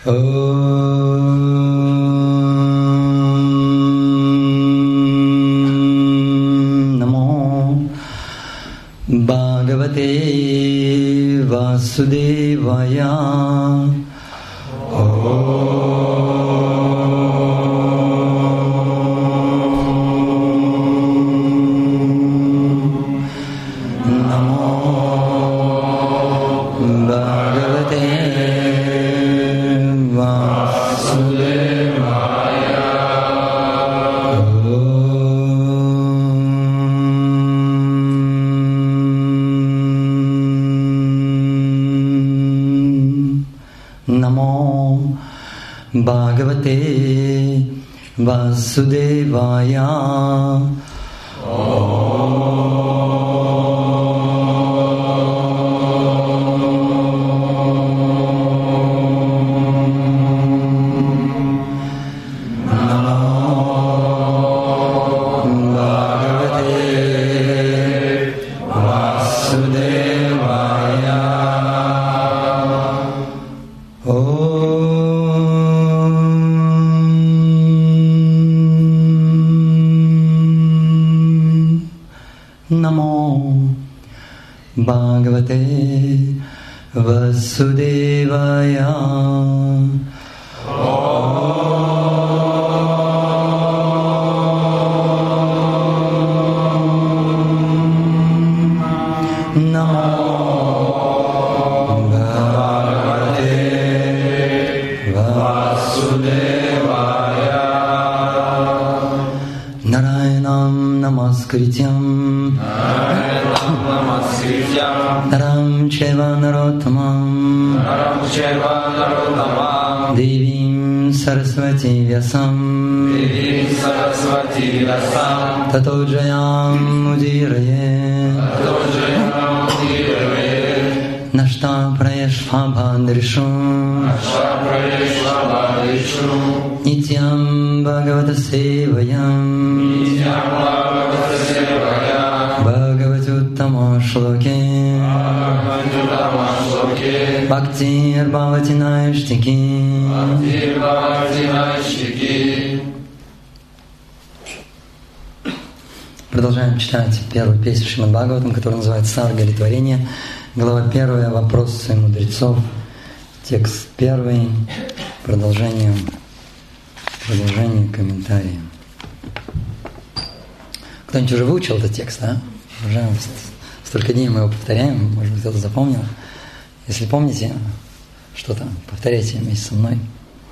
Namo Bhagavate Vasudevaya. Bhagavate Vasudevaya. Bhagavate Vasudevaya. Narayanam Namaskrityam Naram Cheva Narottamam Devim Saraswati Vyasam Tato Jayam Mudiraye Nashta Prayashvabhadrishu Nityam Bhagavata Sevayam Bhagavatuttama Shloke Bhaktir Bhavati Naishtiki. Продолжаем читать первую песню Шримад Бхагаватам, которая называется «Сарга или творение». Глава 1, вопросы мудрецов. Текст 1, продолжение комментария. Кто-нибудь уже выучил этот текст, а? Уже столько дней мы его повторяем, может быть, кто-то запомнил. Если помните, что там, повторяйте вместе со мной.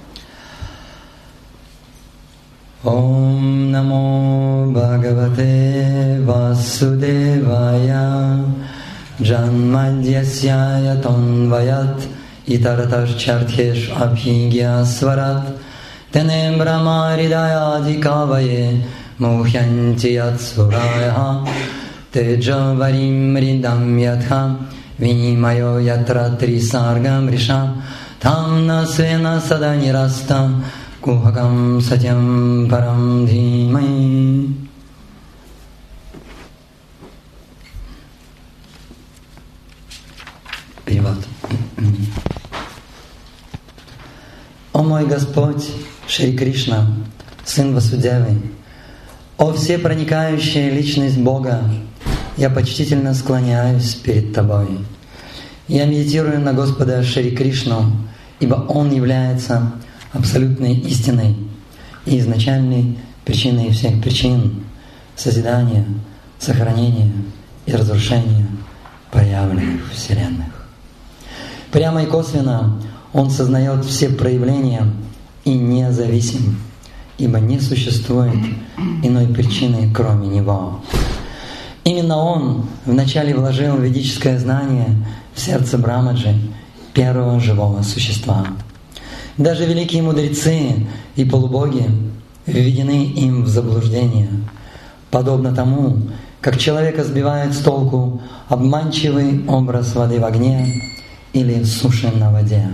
Ом намо Бхагавате Васудевая Джанмадьясья ятонваят Итаратарчартхеш абхигья сварат Тене брамаридаяди кавае Мухянти ятсурая Теджаварим ридам ятха Винимайо ятра трисаргам риша Там насвена сада нираста Кухакам сатям парам дхимай. Перевод. О мой Господь, Шри Кришна, Сын Васудевы, о всепроникающая личность Бога, я почтительно склоняюсь перед Тобой. Я медитирую на Господа Шри Кришну, ибо Он является абсолютной истиной и изначальной причиной всех причин созидания, сохранения и разрушения проявленных вселенных. Прямо и косвенно Он сознает все проявления и независим, ибо не существует иной причины, кроме Него. Именно Он вначале вложил ведическое знание в сердце Брамаджи, первого живого существа. Даже великие мудрецы и полубоги введены им в заблуждение, подобно тому, как человека сбивает с толку обманчивый образ воды в огне или суши на воде.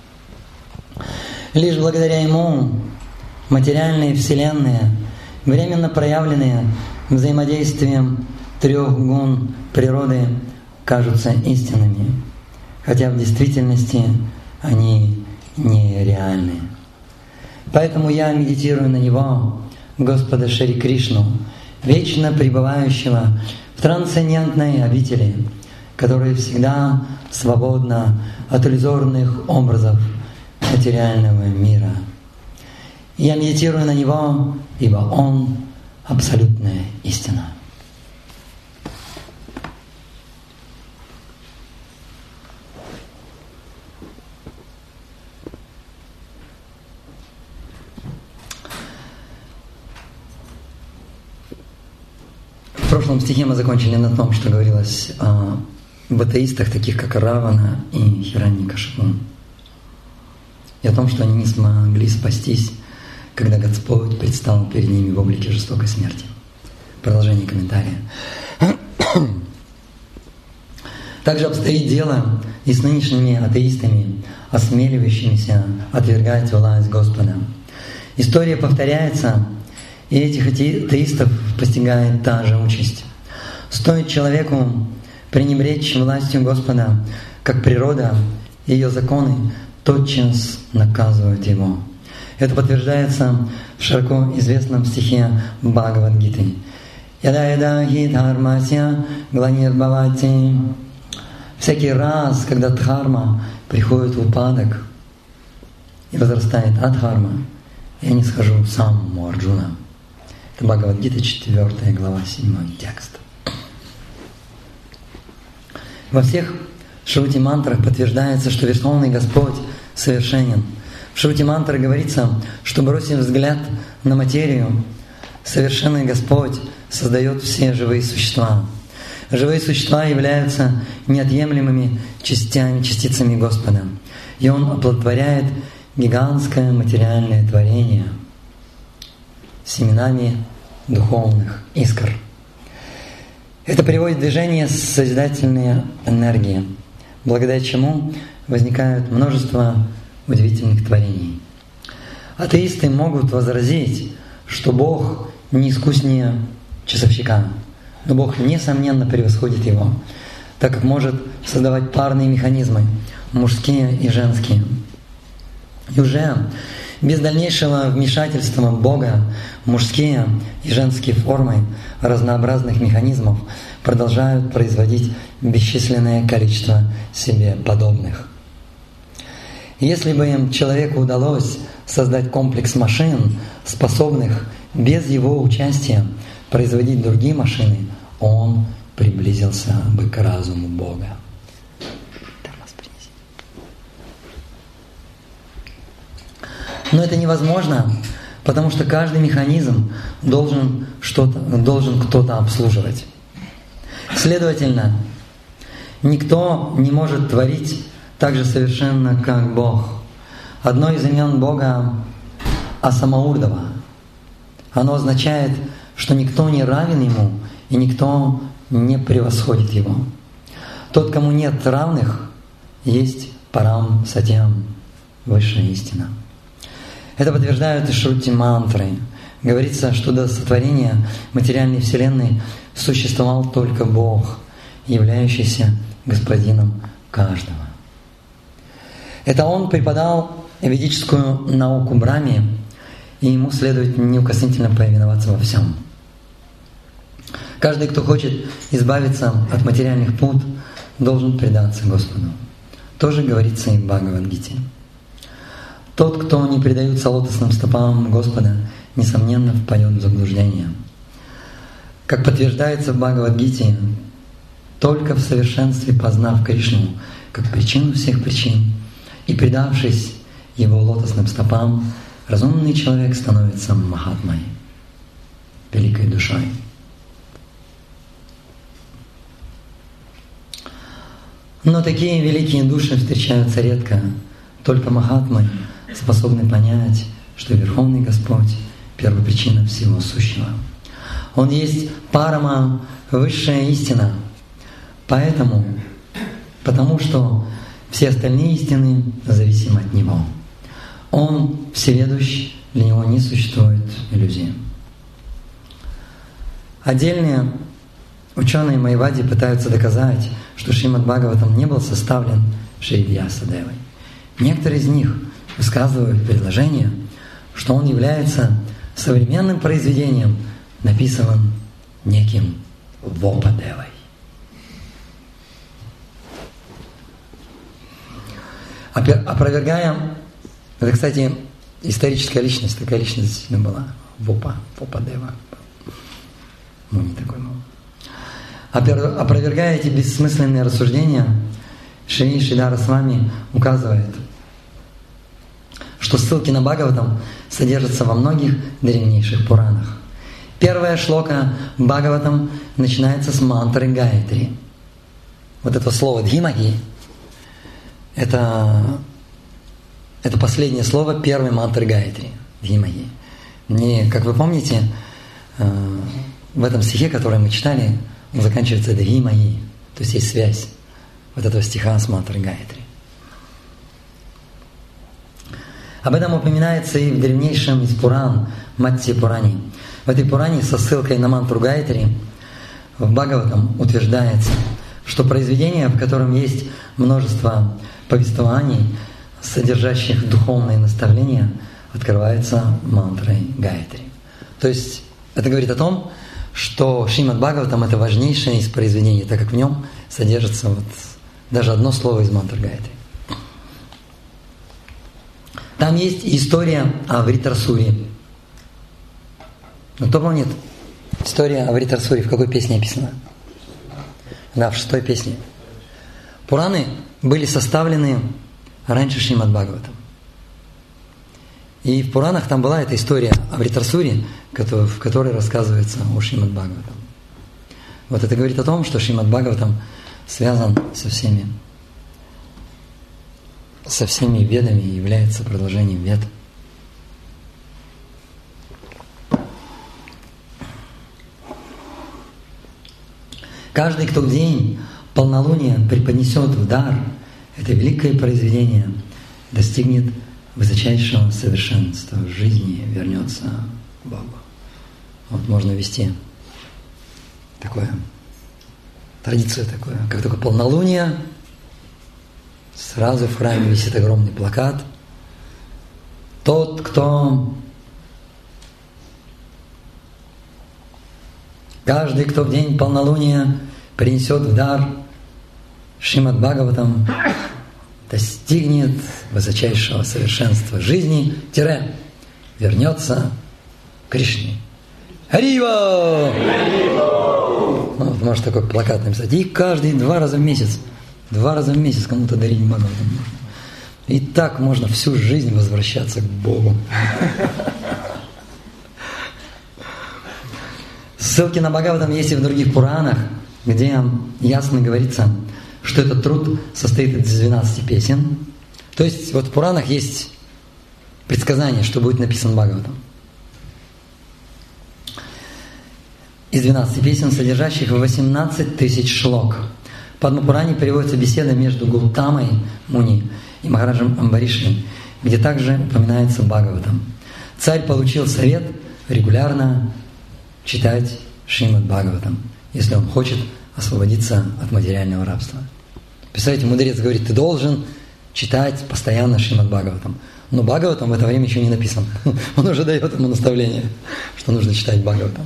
Лишь благодаря Ему материальные вселенные, временно проявленные взаимодействием трех гун природы, кажутся истинными, хотя в действительности они нереальны. Поэтому я медитирую на Него, Господа Шри Кришну, вечно пребывающего в трансцендентной обители, которая всегда свободна от иллюзорных образов материального мира. Я медитирую на Него, ибо Он — абсолютная истина. В прошлом стихе мы закончили на том, что говорилось об атеистах, таких как Равана и Хираньякашипу, и о том, что они не смогли спастись, когда Господь предстал перед ними в облике жестокой смерти. Продолжение комментария. Также обстоит дело и с нынешними атеистами, осмеливающимися отвергать власть Господа. История повторяется, и этих атеистов постигает та же участь. Стоит человеку пренебречь властью Господа, как природа и ее законы тотчас наказывают его. Это подтверждается в широко известном стихе Бхагавад-гиты. «Яда-яда хи-дхармасья гланирбхавати». Всякий раз, когда дхарма приходит в упадок и возрастает адхарма, я не схожу в самому Арджуна. Это Бхагавад-гита, 4 глава, 7 текст. Во всех шрути-мантрах подтверждается, что Верховный Господь совершенен. В шрути-мантре говорится, что, бросив взгляд на материю, совершенный Господь создает все живые существа. Живые существа являются неотъемлемыми частицами Господа, и Он оплодотворяет гигантское материальное творение семенами духовных искр. Это приводит в движение созидательные энергии, благодаря чему возникает множество удивительных творений. Атеисты могут возразить, что Бог не искуснее часовщика, но Бог несомненно превосходит его, так как может создавать парные механизмы, мужские и женские. И уже без дальнейшего вмешательства Бога мужские и женские формы разнообразных механизмов продолжают производить бесчисленное количество себе подобных. Если бы человеку удалось создать комплекс машин, способных без его участия производить другие машины, он приблизился бы к разуму Бога. Но это невозможно, потому что каждый механизм должен кто-то обслуживать. Следовательно, никто не может творить так же совершенно, как Бог. Одно из имен Бога — Асамаурдава. Оно означает, что никто не равен Ему и никто не превосходит Его. Тот, кому нет равных, есть Парам Сатьям, высшая истина. Это подтверждают и шрути-мантры. Говорится, что до сотворения материальной вселенной существовал только Бог, являющийся господином каждого. Это Он преподал ведическую науку Брахме, и ему следует неукоснительно повиноваться во всем. Каждый, кто хочет избавиться от материальных пут, должен предаться Господу. Тоже говорится и в Бхагавад-гите. Тот, кто не предается лотосным стопам Господа, несомненно впадет в заблуждение. Как подтверждается в Бхагавад-гите, только в совершенстве познав Кришну как причину всех причин и предавшись Его лотосным стопам, разумный человек становится Махатмой, великой душой. Но такие великие души встречаются редко. Только Махатмы способны понять, что Верховный Господь — первопричина всего сущего. Он есть Парама, высшая истина. Потому что все остальные истины зависимы от Него. Он всеведущ, для Него не существует иллюзии. Отдельные ученые Майявади пытаются доказать, что Шримад Бхагаватам не был составлен Шри Вьясадевой. Некоторые из них высказывают предложение, что он является современным произведением, написанным неким Вопадевой. Опровергая, это, кстати, историческая личность, такая личность действительно была, Вопадева. Не такой был. Опровергая эти бессмысленные рассуждения, Шри Шридхара Свами указывает, что ссылки на Бхагаватам содержатся во многих древнейших Пуранах. Первая шлока Бхагаватам начинается с мантры Гаятри. Вот это слово Дхимахи – это последнее слово первой мантры Гаятри. Дхимахи. Не, как вы помните, в этом стихе, который мы читали, он заканчивается Дхимахи, то есть связь вот этого стиха с мантрой Гаятри. Об этом упоминается и в древнейшем из Пуран, Матти Пурани. В этой Пуране со ссылкой на мантру Гаятри в Бхагаватам утверждается, что произведение, в котором есть множество повествований, содержащих духовные наставления, открывается мантрой Гаятри. То есть это говорит о том, что Шримад Бхагаватам – это важнейшее из произведений, так как в нем содержится вот даже одно слово из мантры Гаятри. Там есть история о Вритрасуре. Ну, кто помнит история о Вритрасуре, в какой песне описана? Да, в 6-й песне. Пураны были составлены раньше Шримад Бхагаватам. И в Пуранах там была эта история о Вритрасуре, в которой рассказывается о Шримад Бхагаватам. Вот это говорит о том, что Шримад Бхагаватам связан со всеми ведами и является продолжением вед. Каждый, кто в день полнолуния преподнесет в дар это великое произведение, достигнет высочайшего совершенства в жизни, вернется к Богу. Вот можно вести традицию такую, как только полнолуние, сразу в храме висит огромный плакат. Каждый, кто в день полнолуния принесет в дар Шримад Бхагаватам, достигнет высочайшего совершенства жизни, вернется к Кришне. Харива! Вот, может такой плакат написать. И каждый 2 раза в месяц кому-то дарить Бхагаватам можно. И так можно всю жизнь возвращаться к Богу. Ссылки на Бхагаватам есть и в других Пуранах, где ясно говорится, что этот труд состоит из 12 песен. То есть вот в Пуранах есть предсказание, что будет написан Бхагаватам. Из 12 песен, содержащих 18 тысяч шлок. В Падма-Пуране приводится беседа между Гаутамой Муни и Махараджем Амбаришей, где также упоминается Бхагаватам. Царь получил совет регулярно читать Шримад Бхагаватам, если он хочет освободиться от материального рабства. Представляете, мудрец говорит, ты должен читать постоянно Шримад Бхагаватам. Но Бхагаватам в это время еще не написан. Он уже дает ему наставление, что нужно читать Бхагаватам.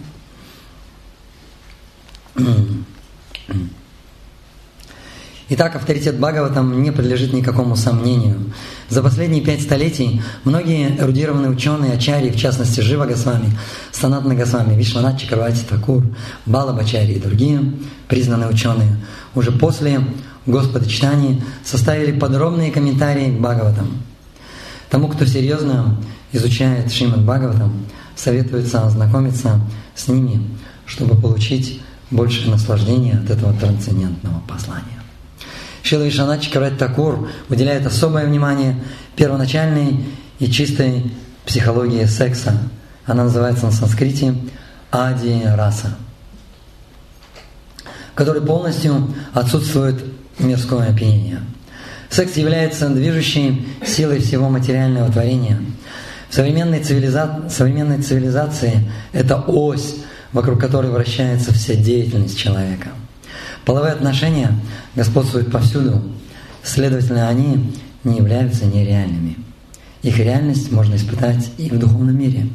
Итак, авторитет Бхагаватам не подлежит никакому сомнению. За последние 5 столетий многие эрудированные ученые, ачарьи, в частности Жива Госвами, Санатана Госвами, Вишванат Чакраварти Такур, Балабачарьи и другие признанные ученые, уже после Господочитания составили подробные комментарии к Бхагаватам. Тому, кто серьезно изучает Шримад Бхагаватам, советуется ознакомиться с ними, чтобы получить большее наслаждение от этого трансцендентного послания. Шрила Вишванат Чакраварти Такур уделяет особое внимание первоначальной и чистой психологии секса. Она называется на санскрите Ади Раса, в которой полностью отсутствует мирское опьянение. Секс является движущей силой всего материального творения. В современной цивилизации это ось, вокруг которой вращается вся деятельность человека. Половые отношения господствуют повсюду, следовательно, они не являются нереальными. их реальность можно испытать и в духовном мире.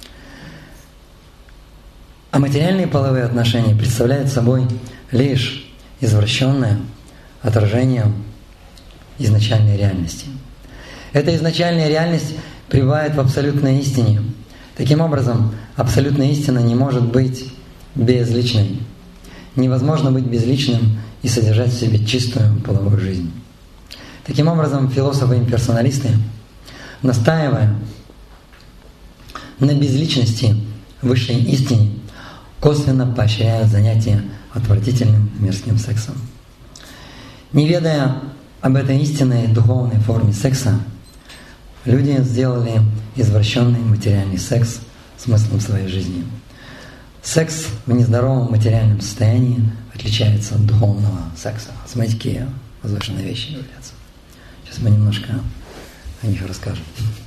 А материальные половые отношения представляют собой лишь извращенное отражение изначальной реальности. Эта изначальная реальность пребывает в абсолютной истине. Таким образом, абсолютная истина не может быть безличной. Невозможно быть безличным и содержать в себе чистую половую жизнь. Таким образом, философы-имперсоналисты, настаивая на безличности высшей истине, косвенно поощряют занятия отвратительным мирским сексом. Не ведая об этой истинной духовной форме секса, люди сделали извращенный материальный секс смыслом своей жизни. Секс в нездоровом материальном состоянии отличается от духовного секса. Смотрите, какие возвышенные вещи являются. Сейчас мы немножко о них расскажем.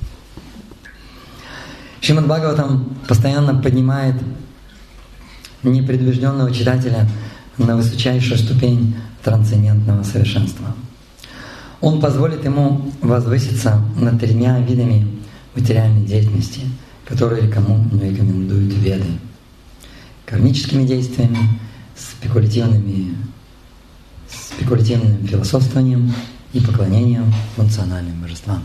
Шримад Бхагаватам постоянно поднимает непредубежденного читателя на высочайшую ступень трансцендентного совершенства. Он позволит ему возвыситься над 3 видами материальной деятельности, которые кому рекомендуют Веды: кармическими действиями, спекулятивным философствованием и поклонением функциональным божествам.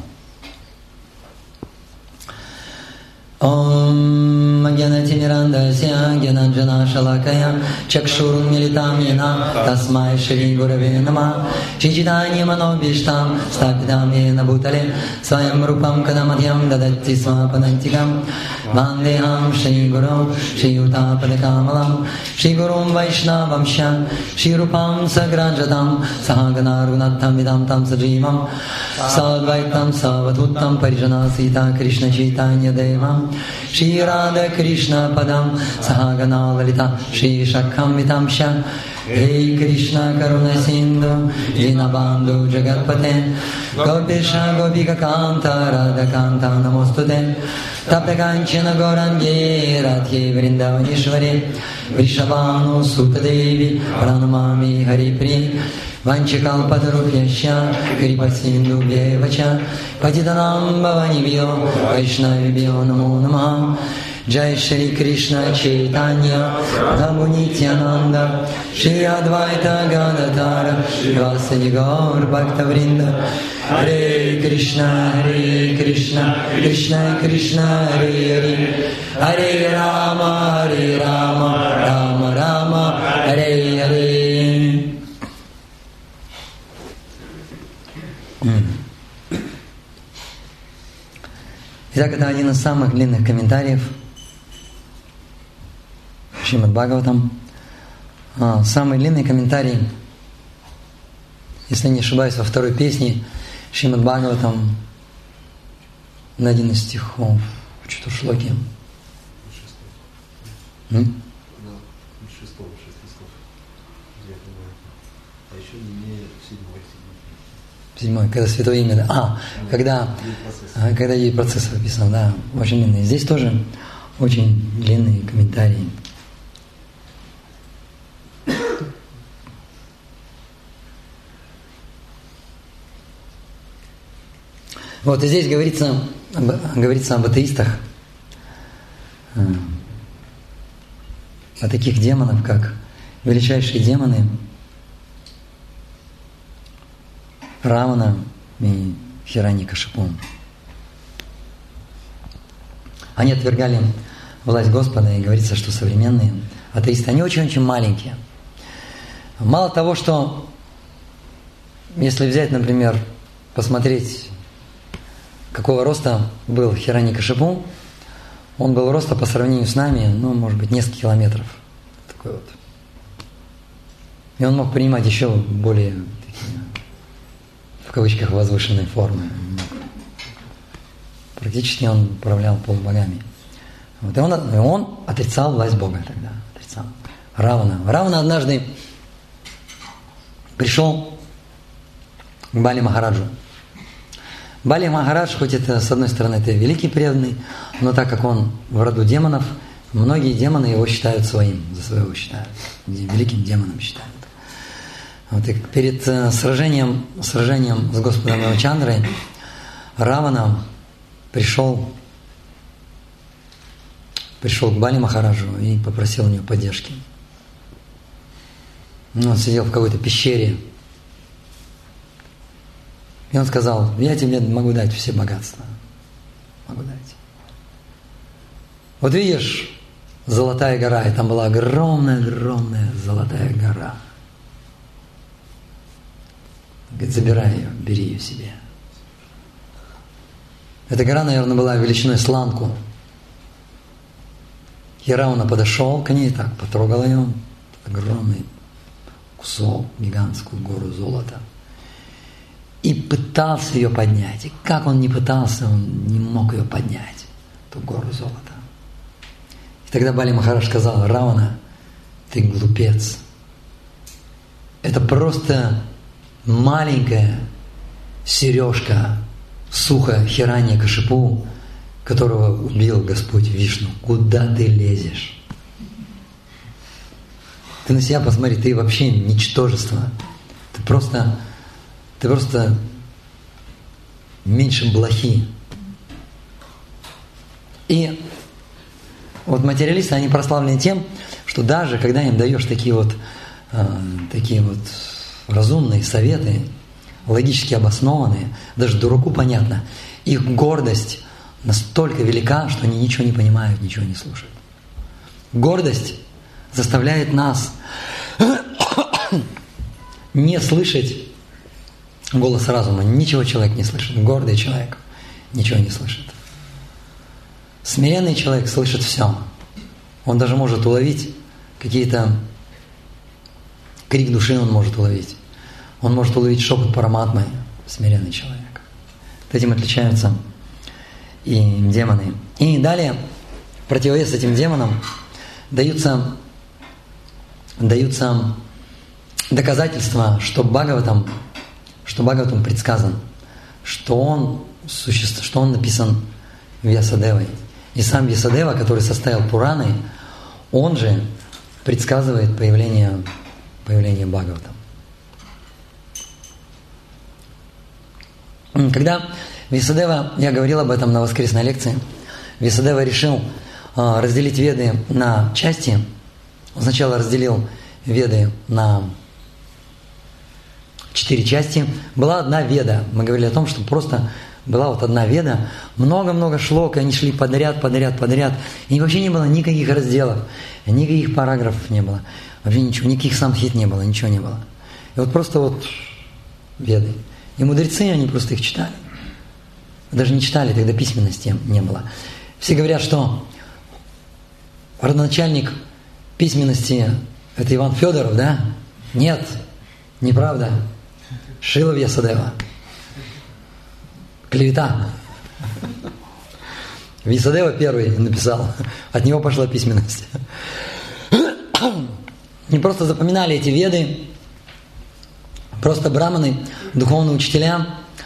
Om Gyanatimirandasya Gyananjana Shalakaya Chakshurunmilitam Yena Tasmai Shri Gurave Namah Shri Chaitanya Manobhishtam Stapitam Yena Bhutale Swayam Rupam Kadamadhyam Dadatti Swapanantikam Vandeham Shri Guru Shri Utapadakamalam Shri Gurum Vaishnavamsha Shri Rupam Sagrajatam Sahagana Runatham Vidam Tam Sajimam Sadvaitam Savatuttam Parijana Sita Krishna Chaitanya Devam Shri Radha Krishna Padam Sahagana Lalita Shri Shakham Vitamsha Hey Krishna Karuna Sindhu Dinabandhu Jagatpate Gopisha Gopika Kanta Radha Kanta Namostute Taptakanchana Gaurange Radhe Vrindavanishwari Vrishabhanu Sutadevi Pranamami Haripri Vanchikalpatarupyasya Kripasindubhyevacha Patitanam Bhavanibhyo Vaishnavibhyo Namo Namaha Jai Shri Krishna Chaitanya Prabhu Nityananda Shri Advaita Gadadhara Vasadi Gaur Bhaktavrinda Hare Krishna Krishna Krishna Hare Hare Hare Rama Rama Rama Hare Hare. Итак, это один из самых длинных комментариев Шримад Бхагаватам. Самый длинный комментарий, если не ошибаюсь, во 2 песне Шримад Бхагаватам на один из стихов в Чатуршлоке. Седьмой, когда святое имя, да. Когда ей процесс описан, да, очень длинный. Здесь тоже очень длинные комментарии. Вот и здесь говорится об атеистах, о таких демонах, как величайшие демоны Равана и Хираньякашипу. Они отвергали власть Господа, и говорится, что современные атеисты, они очень-очень маленькие. Мало того, что если взять, например, посмотреть, какого роста был Хираньякашипу, он был роста по сравнению с нами, может быть, несколько километров. Такой вот. И он мог принимать еще более в кавычках возвышенной формы. Практически он управлял полубогами. Вот. И он отрицал власть Бога тогда. Отрицал. Равана однажды пришел к Бали Махараджу. Бали Махарадж, хоть это, с одной стороны, это великий преданный, но так как он в роду демонов, многие демоны его считают своим, за своего считают, великим демоном считают. Вот, и перед сражением с Господом Рамачандрой Равана пришел к Бали Махараджу и попросил у него поддержки. Он сидел в какой-то пещере. И он сказал: я тебе могу дать все богатства. Могу дать. Вот видишь, Золотая гора, и там была огромная золотая гора. Говорит: забирай ее, бери ее себе. Эта гора, наверное, была величиной с ланку. И Равана подошел к ней, так потрогал ее, огромный кусок, гигантскую гору золота. И пытался ее поднять. И как он не пытался, он не мог ее поднять, эту гору золота. И тогда Бали Махарадж сказал: Равана, ты глупец. Это просто маленькая сережка суха Хираньякашипу, которого убил Господь Вишну. Куда ты лезешь? Ты на себя посмотри, ты вообще ничтожество. Ты просто меньше блохи. И вот материалисты, они прославлены тем, что даже когда им даешь такие вот разумные советы, логически обоснованные, даже дураку понятно, их гордость настолько велика, что они ничего не понимают, ничего не слушают. Гордость заставляет нас не слышать голос разума. Ничего человек не слышит. Гордый человек ничего не слышит. Смиренный человек слышит все. Он даже может уловить какие-то... Крик души он может уловить. Он может уловить шепот параматмы. Смиренный человек. Этим отличаются и демоны. И далее, в противовес этим демонам, даются доказательства, что Бхагаватам предсказан, что он написан Вьясадевой. И сам Вьясадева, который составил Пураны, он же предсказывает появление Бхагаватам. Когда Вьясадева, я говорил об этом на воскресной лекции, Вьясадева решил разделить Веды на части. Он сначала разделил Веды на 4 части. Была одна Веда. Мы говорили о том, что просто была вот одна Веда. Много-много шлок, и они шли подряд. И вообще не было никаких разделов, никаких параграфов не было. Вообще ничего, никаких самхит не было, ничего не было. И вот просто вот Веды. И мудрецы, они просто их читали. Даже не читали, тогда письменности не было. Все говорят, что родоначальник письменности – это Иван Федоров, да? Нет, неправда. Шрила Вьясадева. Клевета. Вьясадева первый написал, от него пошла письменность. Не просто запоминали эти веды, просто браманы, духовные учителя,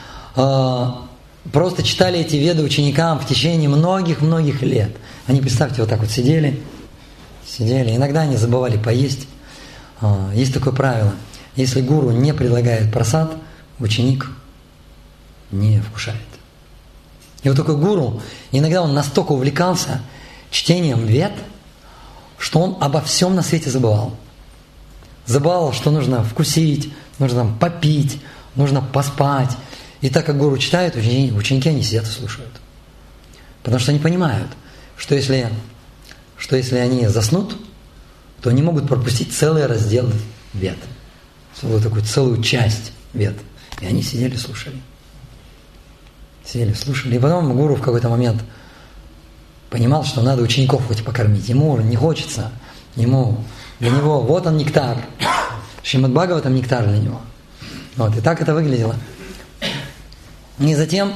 просто читали эти веды ученикам в течение многих лет. Они, представьте, вот так вот сидели. Иногда они забывали поесть. Есть такое правило. Если гуру не предлагает прасад, ученик не вкушает. И вот такой гуру, иногда он настолько увлекался чтением вед, что он обо всем на свете забывал. Забывал, что нужно вкусить, нужно попить, нужно поспать. И так как гуру читает, ученики они сидят и слушают. Потому что они понимают, что если они заснут, то они могут пропустить целый раздел вед. Целую часть вед. И они сидели, слушали. И потом гуру в какой-то момент понимал, что надо учеников хоть покормить. Ему не хочется. Для него вот он нектар. Шримад Бхагаватам нектар для него. Вот, и так это выглядело. И затем,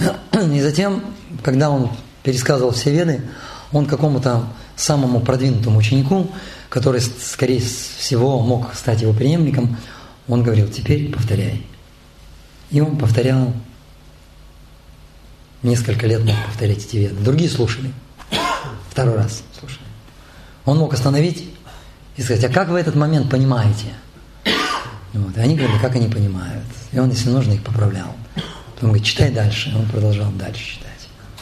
когда он пересказывал все веды, он какому-то самому продвинутому ученику, который, скорее всего, мог стать его преемником, он говорил: теперь повторяй. И он повторял, несколько лет мог повторять эти веды. Другие слушали. Второй раз слушали. Он мог остановить и сказать: а как вы этот момент понимаете? Вот. И они говорили, как они понимают. И он, если нужно, их поправлял. Он говорит: читай дальше. И он продолжал дальше читать.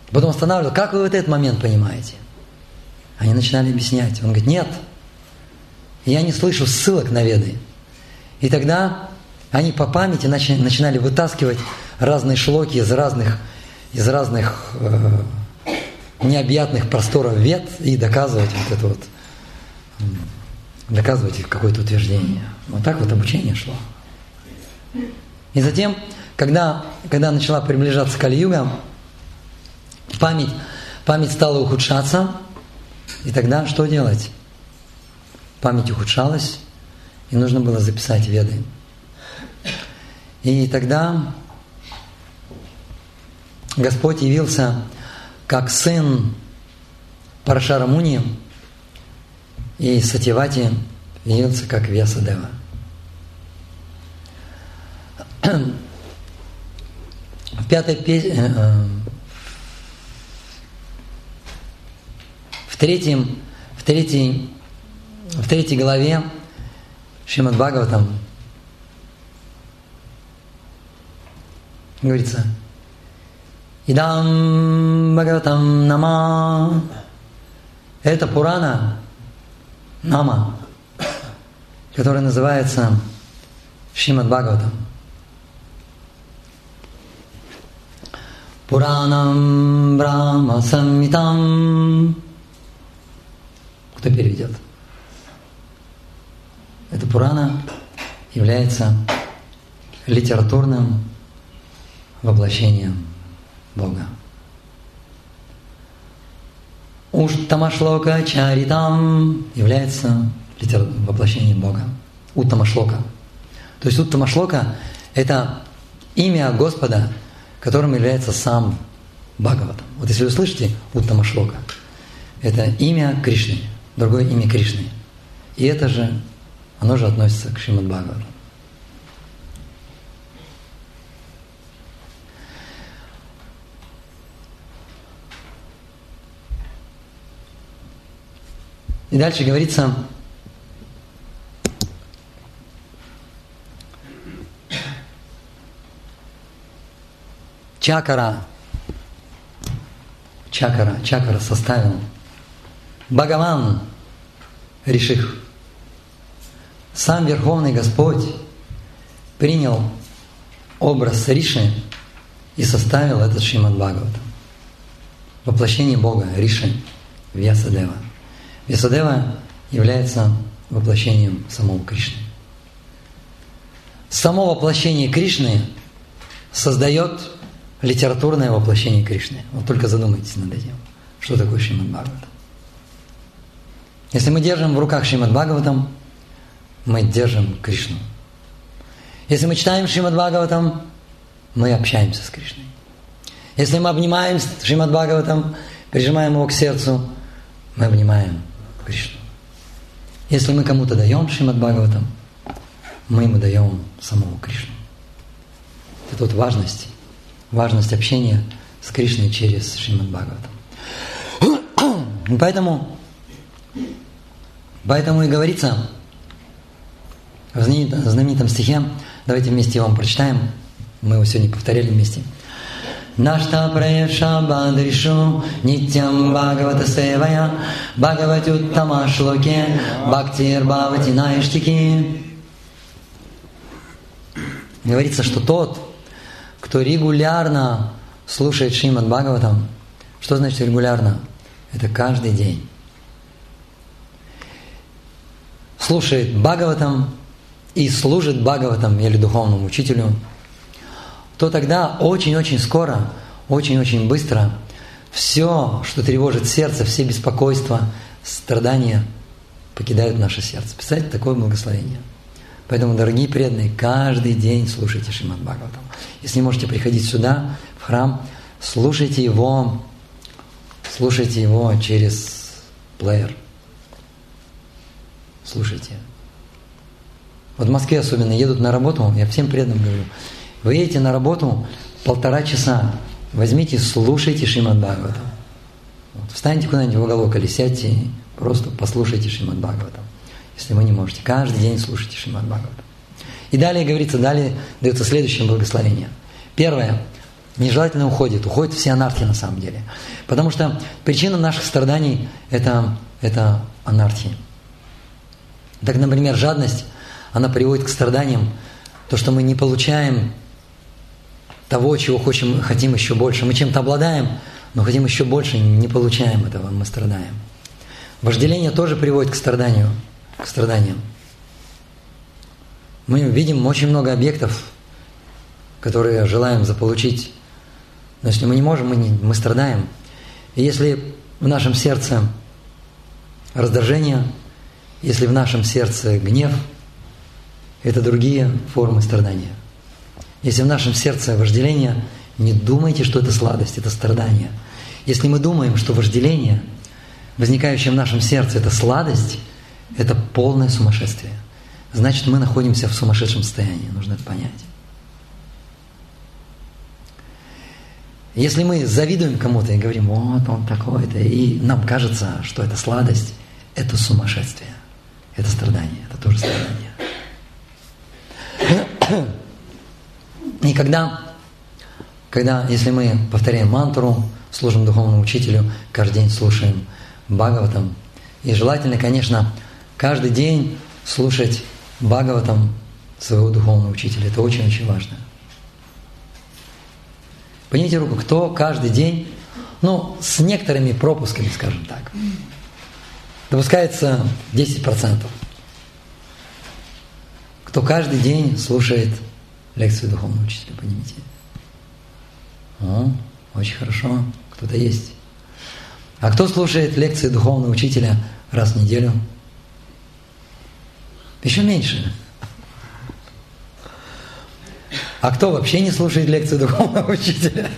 Потом останавливал, как вы вот этот момент понимаете? Они начинали объяснять. Он говорит, нет, я не слышу ссылок на Веды. И тогда они по памяти начинали вытаскивать разные шлоки из разных необъятных просторов Вед и доказывать вот это вот, доказывать какое-то утверждение. Вот так вот обучение шло. И затем, когда начала приближаться Кали-юга, память стала ухудшаться, и тогда что делать? Память ухудшалась, и нужно было записать Веды. И тогда Господь явился как сын Парашара Муни, и Сатьявати явился как Вьясадева. В третьей главе Шримад Бхагаватам говорится: Идам Бхагаватам Нама. Это Пурана Нама, которая называется Шримад Бхагаватам. Пуранам Брахма Саммитам. Кто переведет? Эта Пурана является литературным воплощением Бога. Уттамашлока Чаритам является воплощением Бога. Уттамашлока. То есть Уттамашлока – это имя Господа, которым является сам Бхагаватам. Вот если вы слышите Уттамашлока, это имя Кришны, другое имя Кришны. И это же, оно же относится к Шримад Бхагаватам. И дальше говорится, чакра составил Бхагаван Риших. Сам Верховный Господь принял образ Риши и составил этот Шримад Бхагаватам. Воплощение Бога, Риши, Вьясадева. Вьясадева является воплощением самого Кришны. Само воплощение Кришны создает литературное воплощение Кришны. Вот только задумайтесь над этим. Что такое Шримад Бхагаватам? Если мы держим в руках Шримад Бхагаватам, мы держим Кришну. Если мы читаем Шримад Бхагаватам, мы общаемся с Кришной. Если мы обнимаем Шримад Бхагаватам, прижимаем его к сердцу, мы обнимаем Кришну. Если мы кому-то даем Шримад Бхагаватам, мы ему даем самого Кришну. Это вот важность общения с Кришной через Шримад Бхагаватам. Поэтому и говорится в знаменитом стихе, давайте вместе его прочитаем, мы его сегодня повторяли вместе. Нашта преша бадришу нитям бхагавата севая бхагаватюттама шлоке бхактир бхавати наиштики. Говорится, что тот, кто регулярно слушает Шримад Бхагаватам, что значит регулярно? Это каждый день. Слушает Бхагаватам и служит Бхагаватам или духовному учителю, то тогда очень-очень скоро, очень-очень быстро все, что тревожит сердце, все беспокойства, страдания покидают наше сердце. Представляете, такое благословение. Поэтому, дорогие преданные, каждый день слушайте Шримад Бхагаватам. Если не можете приходить сюда, в храм, слушайте его через плеер. Слушайте. Вот в Москве особенно едут на работу, я всем преданным говорю, вы едете на работу 1,5 часа, возьмите, слушайте Шримад Бхагаватам. Вот, встаньте куда-нибудь в уголок или сядьте, просто послушайте Шримад Бхагаватам. Если вы не можете, каждый день слушайте Шримад Бхагаватам. И далее говорится, далее дается следующее благословение. Первое. нежелательно уходит. Уходит все анархии на самом деле. Потому что причина наших страданий – это анархия. Так, например, жадность, она приводит к страданиям. То, что мы не получаем того, чего хотим еще больше. Мы чем-то обладаем, но хотим еще больше, не получаем этого, мы страдаем. Вожделение тоже приводит к страданиям. Мы видим очень много объектов, которые желаем заполучить. Но если мы не можем, мы страдаем. И если в нашем сердце раздражение, если в нашем сердце гнев, это другие формы страдания. Если в нашем сердце вожделение, не думайте, что это сладость, это страдание. Если мы думаем, что вожделение, возникающее в нашем сердце, это сладость, это полное сумасшествие. Значит, мы находимся в сумасшедшем состоянии, нужно это понять. Если мы завидуем кому-то и говорим, вот он такой-то, и нам кажется, что это сладость, это сумасшествие, это страдание, это тоже страдание. И когда, если мы повторяем мантру, служим духовному учителю, каждый день слушаем Бхагаватам, и желательно, конечно, каждый день слушать Бхагаватам своего духовного учителя. Это очень-очень важно. Поднимите руку, кто каждый день, с некоторыми пропусками, скажем так, допускается 10%. Кто каждый день слушает лекцию духовного учителя, поднимите. Очень хорошо, кто-то есть. А кто слушает лекции духовного учителя раз в неделю? Еще меньше. А кто вообще не слушает лекции духовного учителя?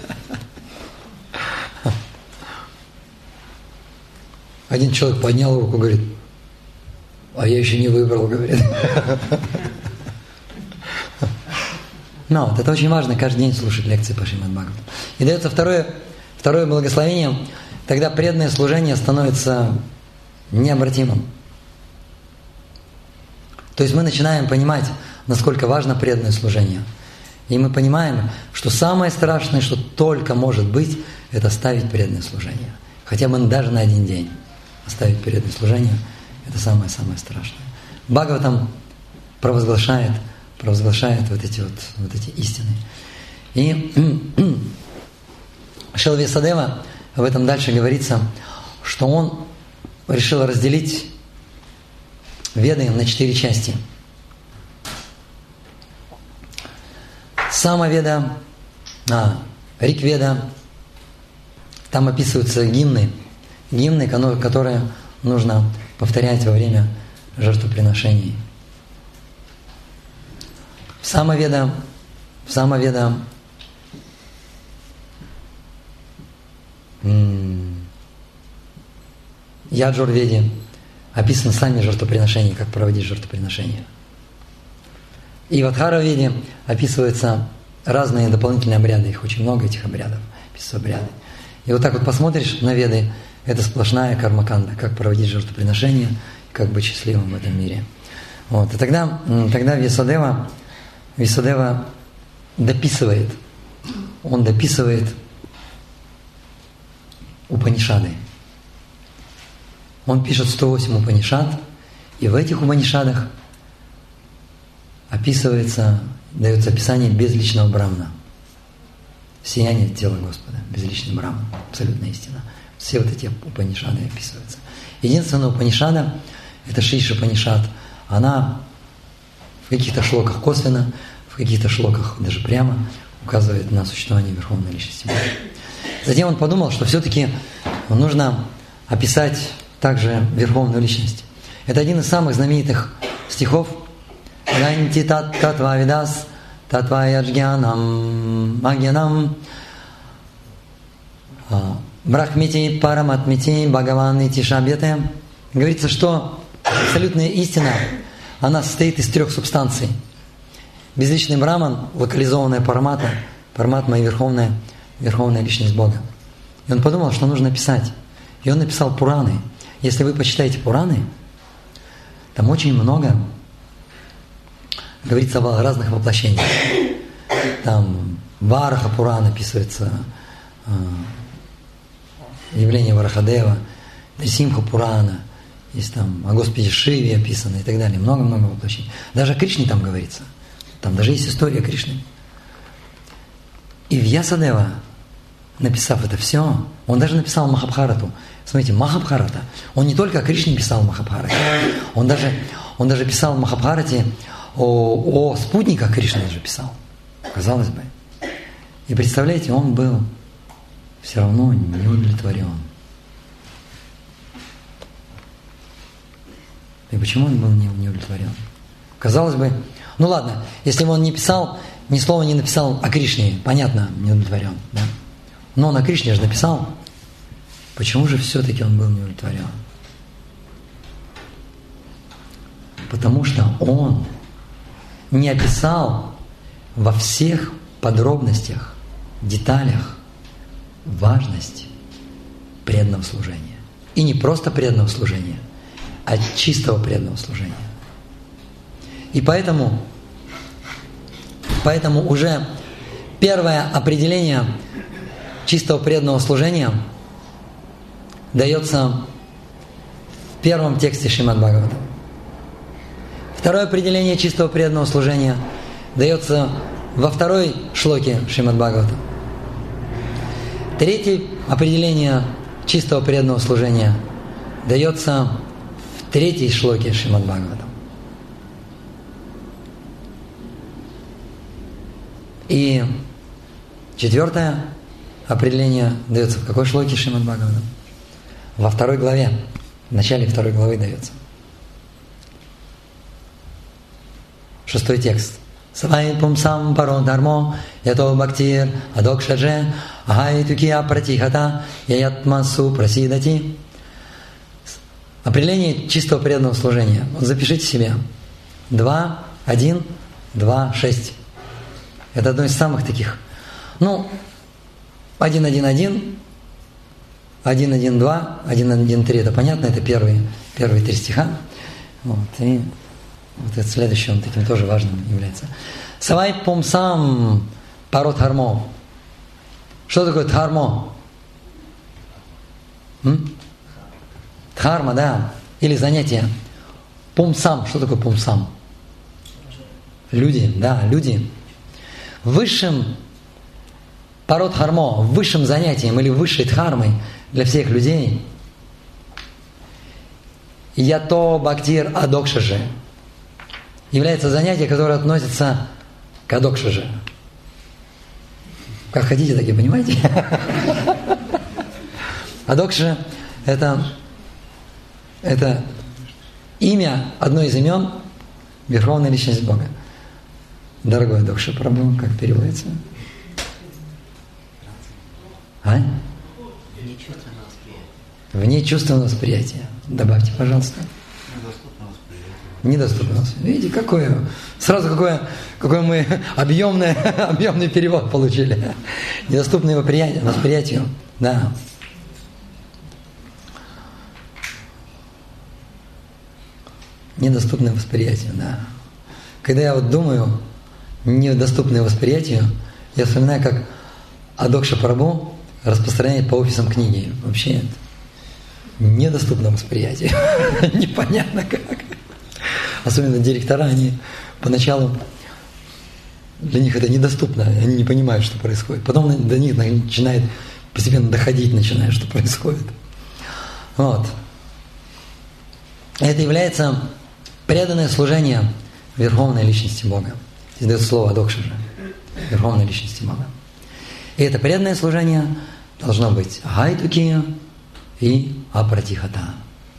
Один человек поднял руку, говорит, а я еще не выбрал, говорит. Это очень важно, каждый день слушать лекции по Шримад Бхагаватам. И дается второе благословение, тогда преданное служение становится необратимым. То есть мы начинаем понимать, насколько важно преданное служение. И мы понимаем, что самое страшное, что только может быть, это оставить преданное служение. Хотя бы даже на один день оставить преданное служение, это самое-самое страшное. Бхагаватам провозглашает вот эти истины. И Шрила Вьясадева, в этом дальше говорится, что он решил разделить Веды на 4 части. Самаведа, Ригведа, там описываются гимны, которые нужно повторять во время жертвоприношений. В Самаведа Яджурведе описаны сами жертвоприношения, как проводить жертвоприношения. И в Адхараведе описываются разные дополнительные обряды, их очень много, этих обрядов, описываются обряды. И вот так вот посмотришь на Веды, это сплошная кармаканда, как проводить жертвоприношения, как быть счастливым в этом мире. И тогда Вьясадева дописывает Упанишады. Он пишет 108 Упанишад, и в этих Упанишадах дается описание безличного Брамана. Сияние тела Господа, безличный Браман, абсолютная истина. Все вот эти Упанишады описываются. Единственная Упанишада, это Шиша Упанишад, она в каких-то шлоках косвенно, в каких-то шлоках даже прямо указывает на существование Верховной Личности Бога. Затем он подумал, что все-таки нужно описать также Верховную Личность. Это один из самых знаменитых стихов. «Ганти татва видас татва яджгянам агьянам брахмити параматмити бхагаван ити шабьяте». Говорится, что абсолютная истина, она состоит из 3 субстанций. Безличный Браман, локализованная Параматма и Верховная Личность Бога. И он подумал, что нужно писать. И он написал Пураны. Если вы почитаете Пураны, там очень много говорится о разных воплощениях. Там Вараха Пурана описывается явление Варахадева, Симха Пурана, есть там о Господе Шиве описано и так далее. Много-много воплощений. Даже о Кришне там говорится. Там даже есть история Кришны. И Вьясадева, написав это все, он даже написал Махабхарату. Смотрите, Махабхарата, он не только о Кришне писал Махабхарате, он даже писал в Махабхарате о спутниках Кришны даже писал. Казалось бы. И представляете, он был все равно не удовлетворен. И почему он был не удовлетворен? Казалось бы, ну ладно, если бы он не писал, ни слова не написал о Кришне, понятно, не удовлетворен. Да? Но он о Кришне же написал. Почему же все-таки он был не удовлетворен? Потому что он не описал во всех подробностях, деталях важность преданного служения. И не просто преданного служения, а чистого преданного служения. И поэтому уже первое определение чистого преданного служения дается в первом тексте Шримад Бхагаватам. Второе определение чистого преданного служения дается во второй шлоке Шримад Бхагаватам. Третье определение чистого преданного служения дается в третьей шлоке Шримад Бхагаватам. И четвертое определение дается в какой шлоке Шримад Бхагаватам? Во второй главе, в начале второй главы дается. 6 текст. Савай пумсам паро дармо, ято бхактир адокшадже, агайтукия пратихата, яятмасу прасидати. Определение чистого преданного служения. Вот запишите себе. 2, 1, 2, 6. Это одно из самых таких. 1, 1, 1, 1, 1, 2, 1, 1, 3. Это понятно, это первые 3 стиха. И вот это следующее, он таким тоже важным является. Савай пумсам паро дхармо. Что такое дхармо? Дхарма, да. Или занятие. Пумсам. Что такое пумсам? Люди, да, люди. Высшим паро дхармо, высшим занятием или высшей дхармой для всех людей ято бхактир адокшаже является занятие, которое относится к адокшаже. Как хотите, так и понимаете. Адокша – это имя, одно из имен Верховной Личности Бога. Дорогой Адокша Прабху, как переводится? Вне чувственного восприятия. Добавьте, пожалуйста. Недоступно восприятие. Видите, какой мы объемный перевод получили. Недоступное восприятию. Да. Недоступное восприятию, да. Когда я думаю, недоступное восприятию, я вспоминаю, как Адокша Прабху распространяет по офисам книги. Вообще недоступно восприятию. Непонятно как. Особенно директора, они поначалу, для них это недоступно, они не понимают, что происходит. Потом до них начинает постепенно доходить, что происходит. Вот. Это является преданное служение Верховной Личности Бога. Здесь дается слово Адокшаджа, Верховной Личности Бога. И это преданное служение должно быть агайтукия и апратихата.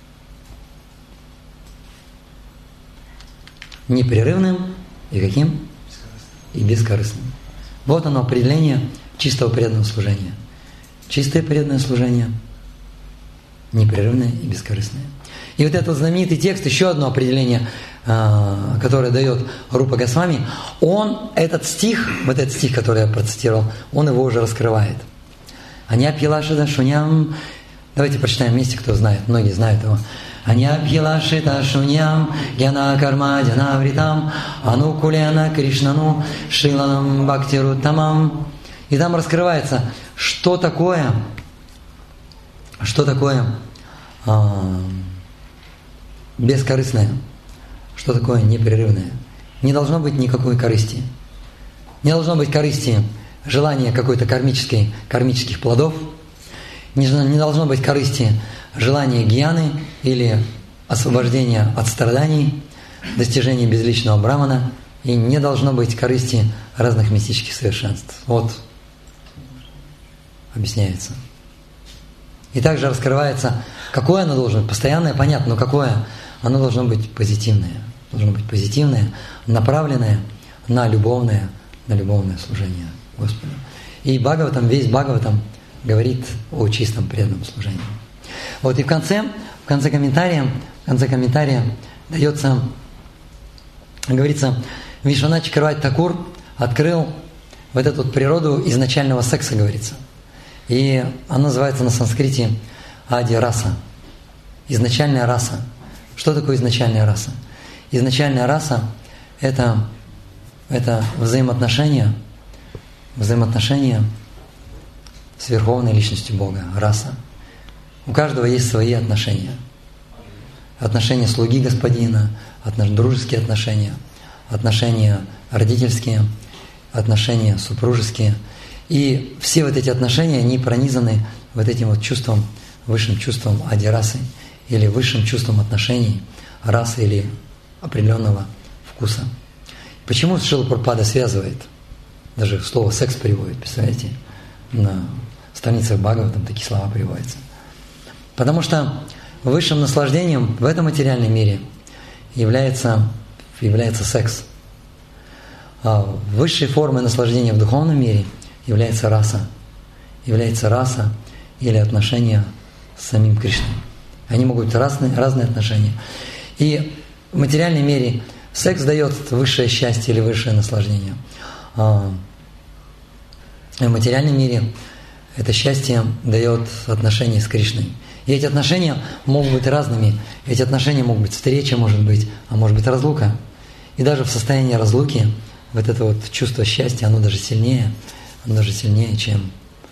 Непрерывным и каким? И бескорыстным. Вот оно определение чистого преданного служения. Чистое преданное служение, непрерывное и бескорыстное. И вот этот знаменитый текст, еще одно определение, которое дает Рупа Госвами, этот стих, который я процитировал, он его уже раскрывает. Аняпьялашада шуням. Давайте прочитаем вместе, кто знает, многие знают его. аньябхилашита шуньям гьяна карма дьянавритам анукулена кришнану шиланам бхактируттамам. И там раскрывается, что такое бескорыстное, что такое непрерывное. Не должно быть никакой корысти. Не должно быть корысти желания какой-то кармических плодов. Не должно быть корысти желания гьяны или освобождения от страданий, достижения безличного брамана. И не должно быть корысти разных мистических совершенств. Вот объясняется. И также раскрывается, какое оно должно быть, постоянное, понятно, но какое оно должно быть позитивное. Должно быть позитивное, направленное на любовное служение Господу. И Бхагаватам, весь Бхагаватам говорит о чистом преданном служении. Вот и в конце комментария говорится, Вишванат Чакраварти Такур открыл вот эту вот природу изначального секса, говорится. И она называется на санскрите Ади Раса. Изначальная раса. Что такое изначальная раса? Изначальная раса – это взаимоотношения с Верховной Личностью Бога, раса. У каждого есть свои отношения. Отношения слуги Господина, дружеские отношения родительские, отношения супружеские. И все вот эти отношения, они пронизаны вот этим вот чувством, высшим чувством ади-расы, или высшим чувством отношений расы или определенного вкуса. Почему Шрила Прабхупада связывает? Даже слово «секс» приводит, представляете? На страницах Бхагаватам такие слова приводятся. Потому что высшим наслаждением в этом материальном мире является секс. А высшей формой наслаждения в духовном мире является раса. Является раса или отношения с самим Кришной. Они могут быть разные отношения. И в материальном мире секс дает высшее счастье или высшее наслаждение. А в материальном мире это счастье дает отношения с Кришной. И эти отношения могут быть разными. Эти отношения могут быть встреча, может быть, а может быть разлука. И даже в состоянии разлуки вот это вот чувство счастья, оно даже сильнее, чем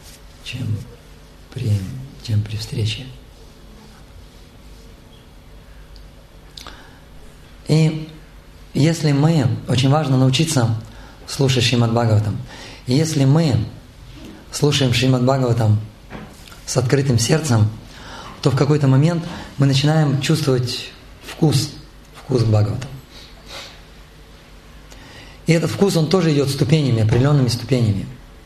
при встрече. И если мы, очень важно научиться слушать Шримад Бхагаватам, и если мы слушаем Шримад Бхагаватам с открытым сердцем, то в какой-то момент мы начинаем чувствовать вкус Бхагаватам. И этот вкус, он тоже идет ступенями, определенными ступенями.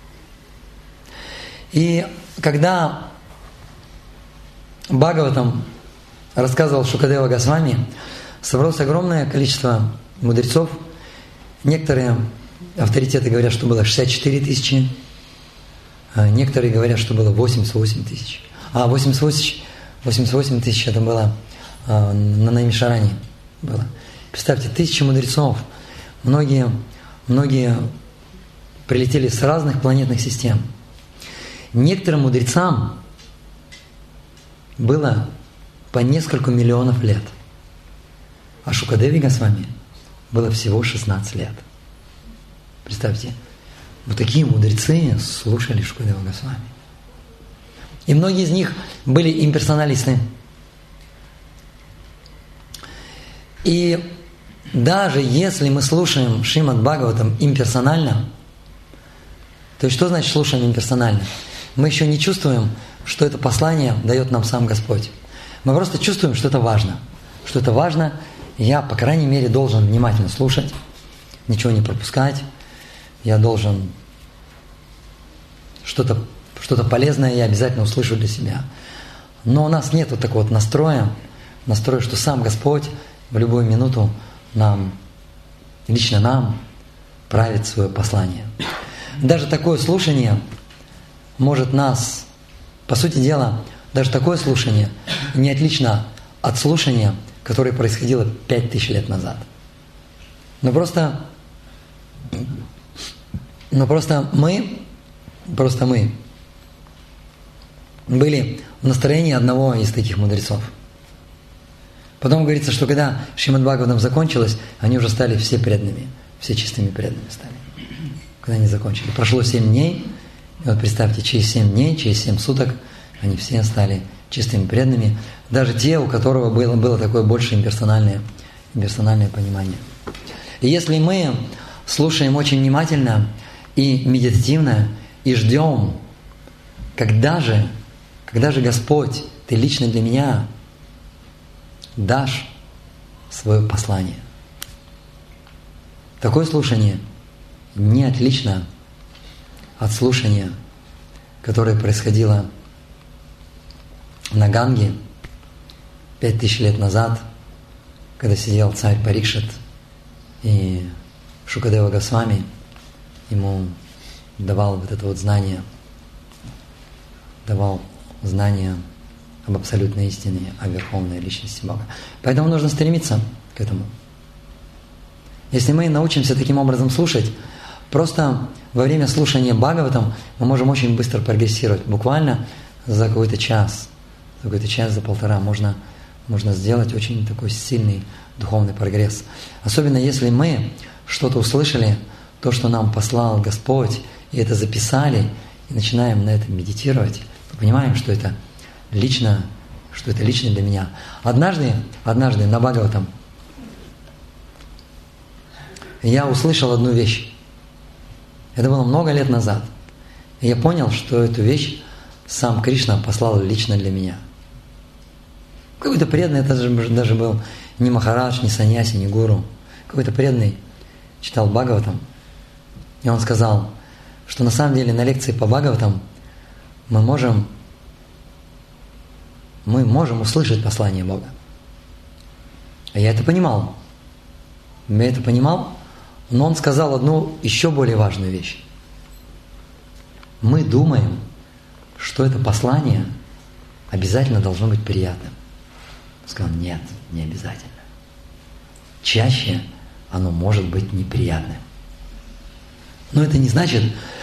И когда Бхагаватам рассказывал Шукадева Госвами, собралось огромное количество мудрецов. Некоторые авторитеты говорят, что было 64 тысячи, некоторые говорят, что было 88 тысяч. 88 тысяч это было на Наймишаране было. Представьте, 1000 мудрецов, многие прилетели с разных планетных систем. Некоторым мудрецам было по несколько миллионов лет. А Шукадеве Госвами было всего 16 лет. Представьте, вот такие мудрецы слушали Шукадева Госвами. И многие из них были имперсоналисты. И даже если мы слушаем Шримад Бхагаватам имперсонально, то есть что значит слушаем имперсонально? Мы еще не чувствуем, что это послание дает нам сам Господь. Мы просто чувствуем, что это важно. Что это важно, я, по крайней мере, должен внимательно слушать, ничего не пропускать. Я должен что-то полезное я обязательно услышу для себя. Но у нас нет вот такого вот настроя, что сам Господь в любую минуту лично нам правит свое послание. Даже такое слушание может нас, по сути дела, даже такое слушание не отлично от слушания, которое происходило 5000 лет назад. Но просто мы были в настроении одного из таких мудрецов. Потом говорится, что когда Шримад Бхагаватам закончилось, они уже стали все преданными, все чистыми преданными стали. Когда они закончили. Прошло 7 дней, и вот представьте, через 7 дней, через 7 суток они все стали чистыми преданными, даже те, у которого было такое больше имперсональное понимание. И если мы слушаем очень внимательно и медитативно, и ждем, когда же Господь, Ты лично для меня дашь свое послание. Такое слушание не отлично от слушания, которое происходило на Ганге 5000 лет назад, когда сидел царь Парикшит, и Шукадева Госвами ему давал вот это вот знание, давал знание об абсолютной истине, о верховной личности Бога. Поэтому нужно стремиться к этому. Если мы научимся таким образом слушать, просто во время слушания Бхагаватам мы можем очень быстро прогрессировать. Буквально за какой-то час, за полтора можно сделать очень такой сильный духовный прогресс. Особенно если мы что-то услышали, то, что нам послал Господь, и это записали, и начинаем на этом медитировать, мы понимаем, что это лично для меня. Однажды на Бхагаватам я услышал одну вещь. Это было много лет назад. И я понял, что эту вещь сам Кришна послал лично для меня. Какой-то преданный, это даже был не Махарадж, не саньяси, не гуру. Какой-то преданный читал Бхагаватам. И он сказал, что на самом деле на лекции по Бхагаватам мы можем услышать послание Бога. А я это понимал. Но он сказал одну еще более важную вещь. Мы думаем, что это послание обязательно должно быть приятным. Он сказал, нет, не обязательно. Чаще оно может быть неприятным. Но это не значит,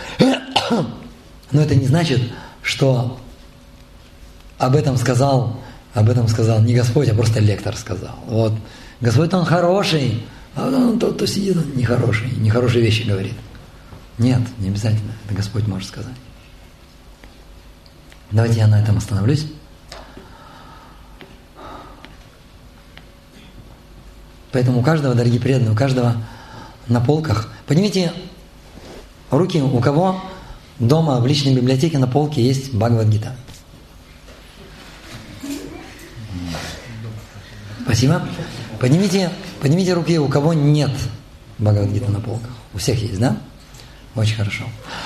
что об этом сказал не Господь, а просто лектор сказал. Вот Господь, Он хороший, а тот, кто сидит, он нехорошие вещи говорит. Нет, не обязательно. Это Господь может сказать. Давайте я на этом остановлюсь. Поэтому у каждого, дорогие преданные, у каждого на полках. Поднимите руки, у кого дома в личной библиотеке на полке есть Бхагавад-гита. Спасибо. Поднимите руки, у кого нет Бхагавад-гиты на полках. У всех есть, да? Очень хорошо.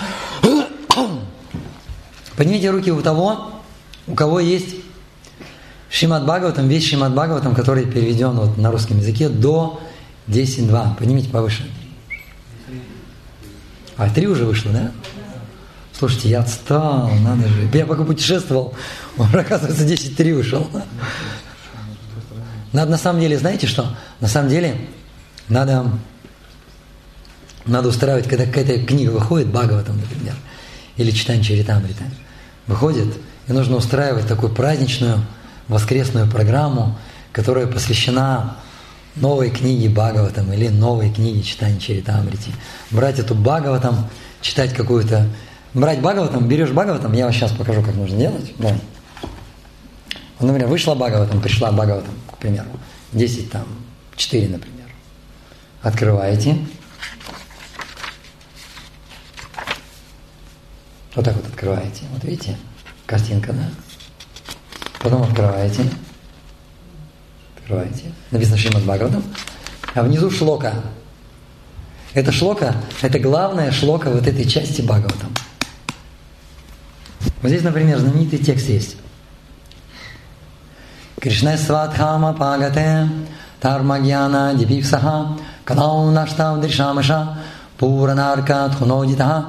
Поднимите руки у того, у кого есть Шримад Бхагаватам, весь Шримад Бхагаватам, который переведен вот на русском языке до 10.2. Поднимите повыше. 3 уже вышло, да? Слушайте, я отстал, надо же. Я пока путешествовал, оказывается, 10.3 вышел. Надо на самом деле, знаете что? На самом деле надо устраивать, когда какая-то книга выходит, Бхагаватам, например, или Чайтанья Чаритамрита, выходит, и нужно устраивать такую праздничную воскресную программу, которая посвящена новой книге Бхагаватам или новой книге Чайтанья Чаритамрити. Брать эту Бхагаватам, читать какую-то... Брать Бхагаватам, берешь Бхагаватам, я вам сейчас покажу, как нужно делать. Да. Вот, например, вышла Бхагаватам, пришла Бхагаватам, к примеру, 10:4, например. Открываете. Вот так вот открываете. Вот видите? Картинка, да? Потом открываете. Написано Шримад Бхагаватам. А внизу шлока. Это шлока, это главная шлока вот этой части Бхагаватам. Вот здесь, например, знаменитый текст есть. Кришна сватхама пагате тармагьяна дипиксаха калау наштав дришамаша пуранарка тхунодитаха.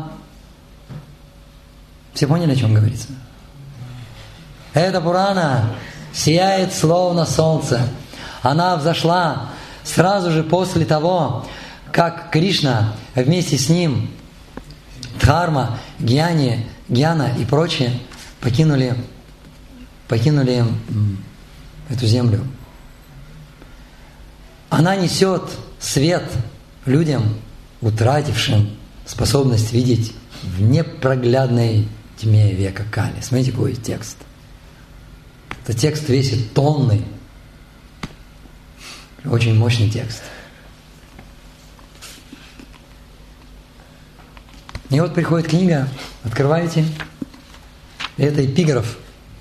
Все поняли, о чем говорится? Эта Пурана сияет словно солнце. Она взошла сразу же после того, как Кришна вместе с ним, Дхарма, Гьяна и прочие покинули эту землю. она несет свет людям, утратившим способность видеть в непроглядной тьме века Кали. Смотрите, какой текст. Этот текст весит тонны. Очень мощный текст. И вот приходит книга, открываете, и это эпиграф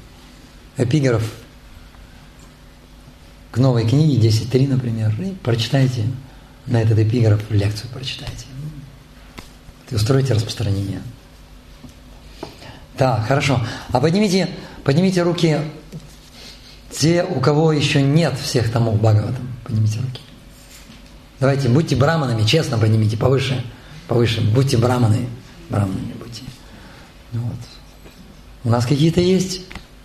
к новой книге, 10.3, например, и прочитайте на этот эпиграф лекцию, прочитайте. И устроите распространение. Так, хорошо. А поднимите руки те, у кого еще нет всех томов Бхагаватам. Поднимите руки. Давайте, будьте браманами, честно поднимите, повыше. Будьте браманами будьте. Вот. У нас какие-то есть.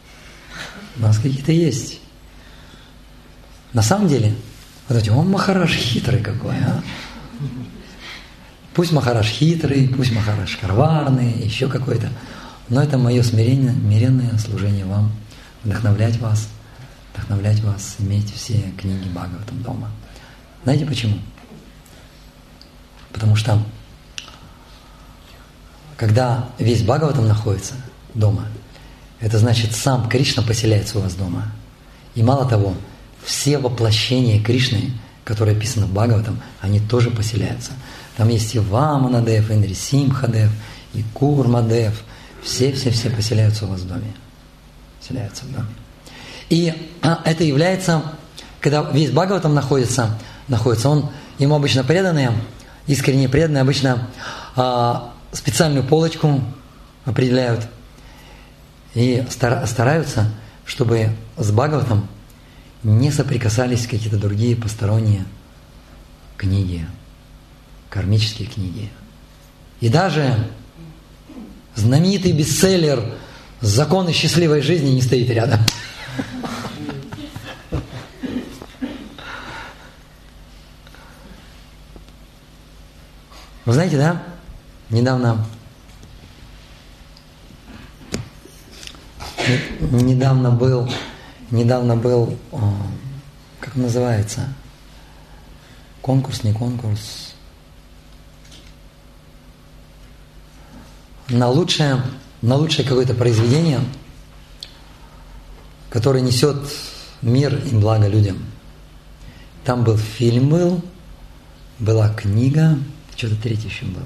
На самом деле, вот он Махарадж хитрый какой, а? Пусть Махарадж хитрый, пусть Махарадж коварный, еще какой-то. Но это мое смиренное служение вам, вдохновлять вас, иметь все книги Бхагаватам дома. Знаете почему? Потому что, когда весь Бхагаватам находится дома, это значит, сам Кришна поселяется у вас дома. И мало того, все воплощения Кришны, которые описаны в Бхагаватам, они тоже поселяются. Там есть и Ваманадев, и Нрисимхадев, и Курмадев. Все поселяются у вас в доме. Поселяются в доме. И это является, когда весь Бхагаватам находится ему обычно преданные, искренне преданные, обычно специальную полочку определяют и стараются, чтобы с Бхагаватам не соприкасались какие-то другие посторонние книги, кармические книги. И даже знаменитый бестселлер «Законы счастливой жизни» не стоит рядом. Вы знаете, да? Недавно был, как называется, конкурс, не конкурс, на лучшее какое-то произведение, которое несет мир и благо людям. Там был фильм, была книга, что-то третье еще было.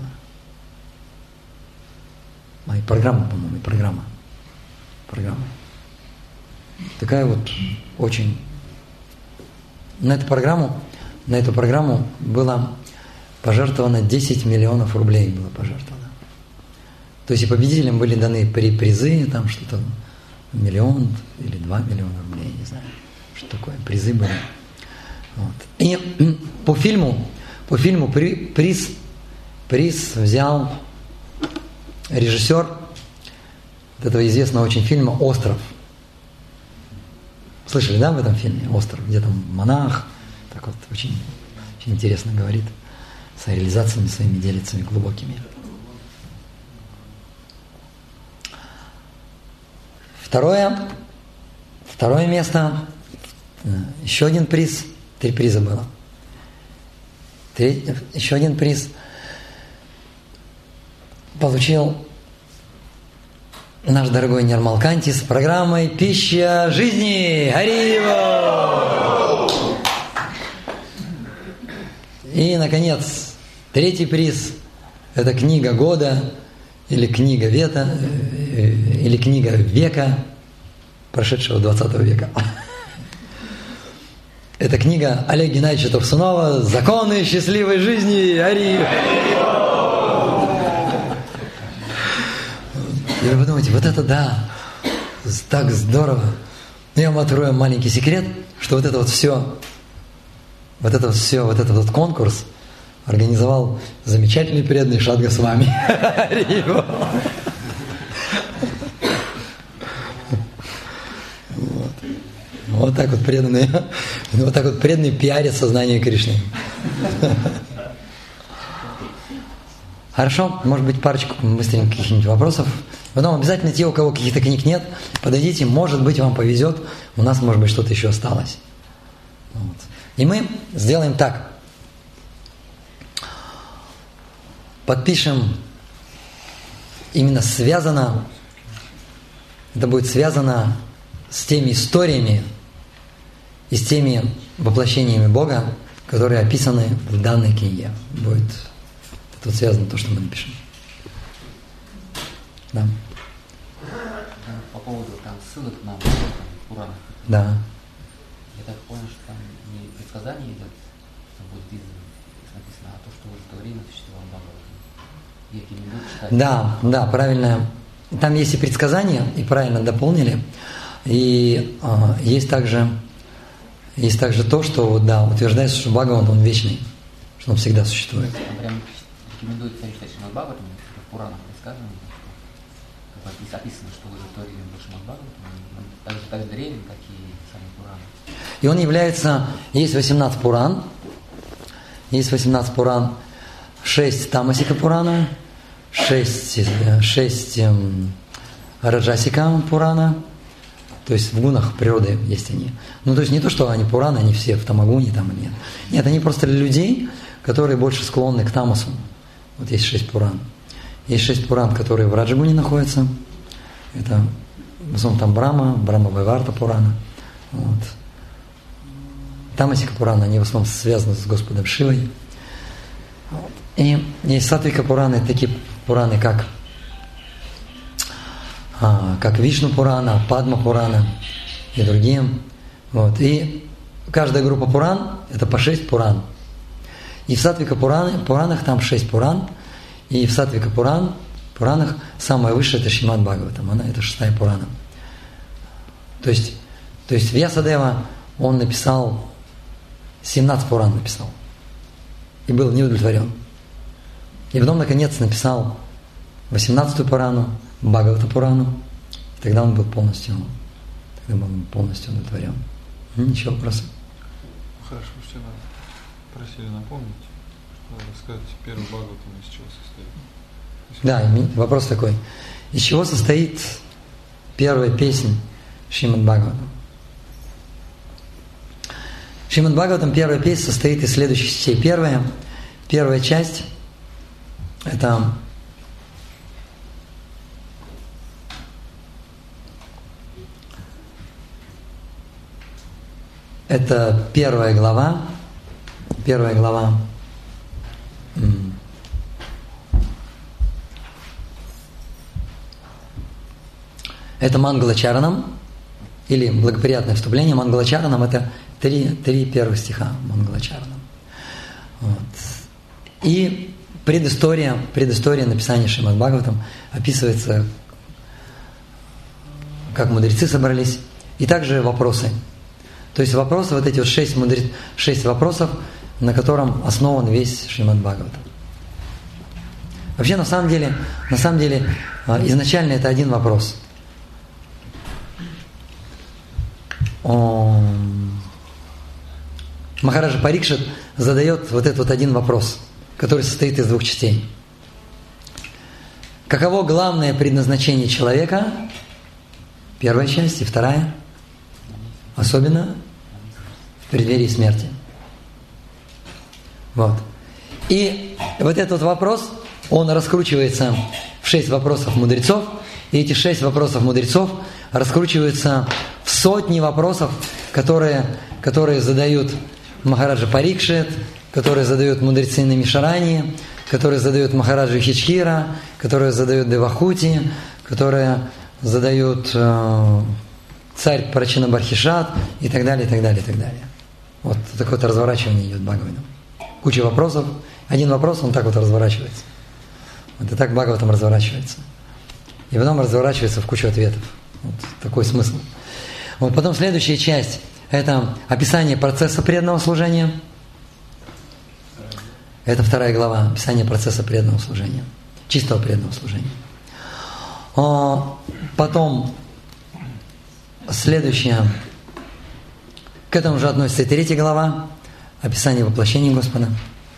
И программа, по-моему, программа. Такая вот очень... На эту программу было пожертвовано 10 миллионов рублей было пожертвовано. То есть и победителям были даны призы, там что-то 1 миллион или 2 миллиона рублей, не знаю, что такое, призы были. Вот. И по фильму приз взял режиссер этого известного очень фильма «Остров». Слышали, да, в этом фильме «Остров», где там монах, так вот очень, очень интересно говорит, с реализациями своими делится глубокими. Второе место, еще один приз, 3 приза было. Еще один приз получил наш дорогой Нирмал Канти с программой «Пища жизни». Харива! И, наконец, 3-й приз – это книга года или книга века, прошедшего 20 века. Это книга Олега Геннадьевича Турсунова «Законы счастливой жизни». Харива! И вы подумаете, вот это да, так здорово. Но я вам открою маленький секрет, что вот этот конкурс организовал замечательный преданный Шат Госвами. Вот так вот преданный пиарит сознание Кришны. Хорошо, может быть, парочку быстренько каких-нибудь вопросов. Потом обязательно те, у кого каких-то книг нет, подойдите, может быть, вам повезет, у нас, может быть, что-то еще осталось. Вот. И мы сделаем так. Подпишем именно связано, это будет связано с теми историями и с теми воплощениями Бога, которые описаны в данной книге. Будет тут связано то, что мы напишем. Да. По поводу там ссылок на в Пуранах. Да. Я так понял, что там не предсказание идет, что будет написано, а то, что уже в то время существовал Бхагаватам. Я рекомендую читать. Да, да, правильно. Там есть и предсказания, и правильно дополнили. И есть также то, что да, утверждается, что Бхагаван, он вечный, что он всегда существует. Он прям рекомендует читать Шримад Бхагаватам, в Пуранах предсказано, как описано, что уже в то время был Шримад Бхагаватам, так же древен, как и сами Пураны. И он является, есть 18 Пуран, 6 Тамасика Пурана, 6 Раджасика Пурана, то есть в гунах природы есть они. Ну, то есть не то, что они Пураны, они все в Тамагуне там нет. Нет, они просто для людей, которые больше склонны к Тамасу. Вот есть 6 Пуран. Есть 6 Пуран, которые в Раджагуне находятся. Это в основном там Брахма Вайварта Пурана. Вот. Тамасика Пурана, они в основном связаны с Господом Шивой. И есть Сатвика Пураны, такие Пураны, как Вишну Пурана, Падма Пурана и другие. Вот. И каждая группа Пуран – это по 6 Пуран. И в Сатвика Пуранах там 6 Пуран. И в Сатвика Пуранах самая высшая – это Шримад Бхагаватам. Она – это 6-я Пурана. То есть Вьясадева, он написал 17 Пуран написал. И был не удовлетворен. И потом, наконец, написал 18-ю Пурану, Бхагавата Пурану. И тогда он был полностью удовлетворен. Ничего, вопросов? Хорошо, вчера просили напомнить, что рассказать первый Бхагаватам из чего состоит. Да, вопрос такой. Из чего состоит первая песня Шримад Бхагаватам? Шримад Бхагаватам, первая песня состоит из следующих частей. Первая часть – это первая глава. Это Мангалачаранам, или благоприятное вступление. Мангалачаранам – это три первых стиха Мангалачаранам. Вот. И предыстория написания Шримад Бхагаватам описывается, как мудрецы собрались, и также вопросы. То есть вопросы, вот эти вот 6 вопросов, на котором основан весь Шримад Бхагаватам. Вообще, на самом деле, изначально это один вопрос. Махараджа Парикшит задает вот этот вот один вопрос, который состоит из 2 частей. Каково главное предназначение человека? Первая часть, и вторая, особенно в преддверии смерти. Вот. И вот этот вопрос, он раскручивается в 6 вопросов мудрецов, и эти 6 вопросов мудрецов раскручиваются в сотни вопросов, которые задают Махараджа Парикшит, которые задают мудрецы Намишарани, которые задают Махараджа Хичхира, которые задают Девахути, которые задают царь Прачина Бархишат и так далее, и так далее, и так далее. Вот такое вот разворачивание идет Бхагаватам. Куча вопросов. Один вопрос, он так вот разворачивается. Вот и так Бхагаватам разворачивается. И потом разворачивается в кучу ответов. Вот такой смысл. Вот потом следующая часть – это описание процесса преданного служения. Это 2 глава, описание процесса преданного служения, чистого преданного служения. Потом следующее, к этому же относится и 3 глава, описание воплощения Господа.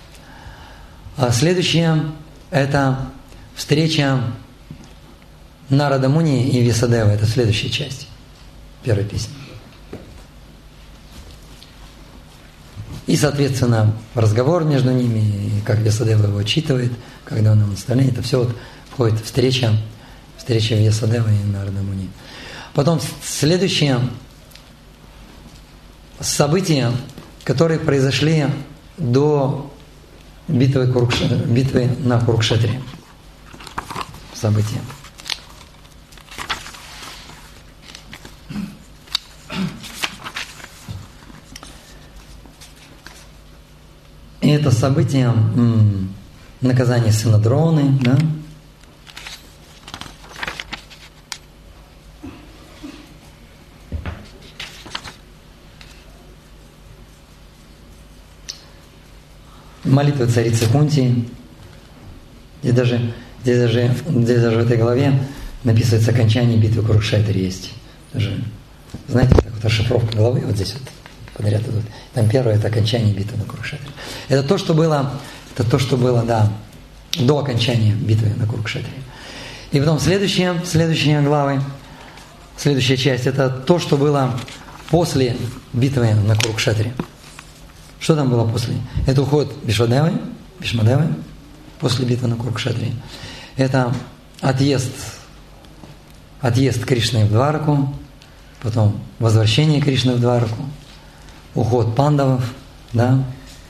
Следующее – это встреча Нарада Муни и Вьясадевы, это следующая часть первой песни. И, соответственно, разговор между ними, и как Вьясадева его отчитывает, когда он ему наставляет, это все вот входит встреча Вьясадевы и Нарада Муни. Потом следующее события, которые произошли до битвы на Курукшетре. События. И это событие наказания сына Дроны, да? Молитва царицы Кунти. Здесь даже в этой главе написывается окончание битвы Курукшетр есть. Даже, знаете, так вот расшифровка главы, вот здесь вот подряд идут. Там первое это окончание битвы на Курукшетре. Это то, что было, да, до окончания битвы на Курукшетре. И потом следующие главы, следующая часть, это то, что было после битвы на Курукшетре. Что там было после? Это уход Бишмадевы после битвы на Курукшетре. Это отъезд Кришны в Двараку, потом возвращение Кришны в Двараку, уход пандавов, да.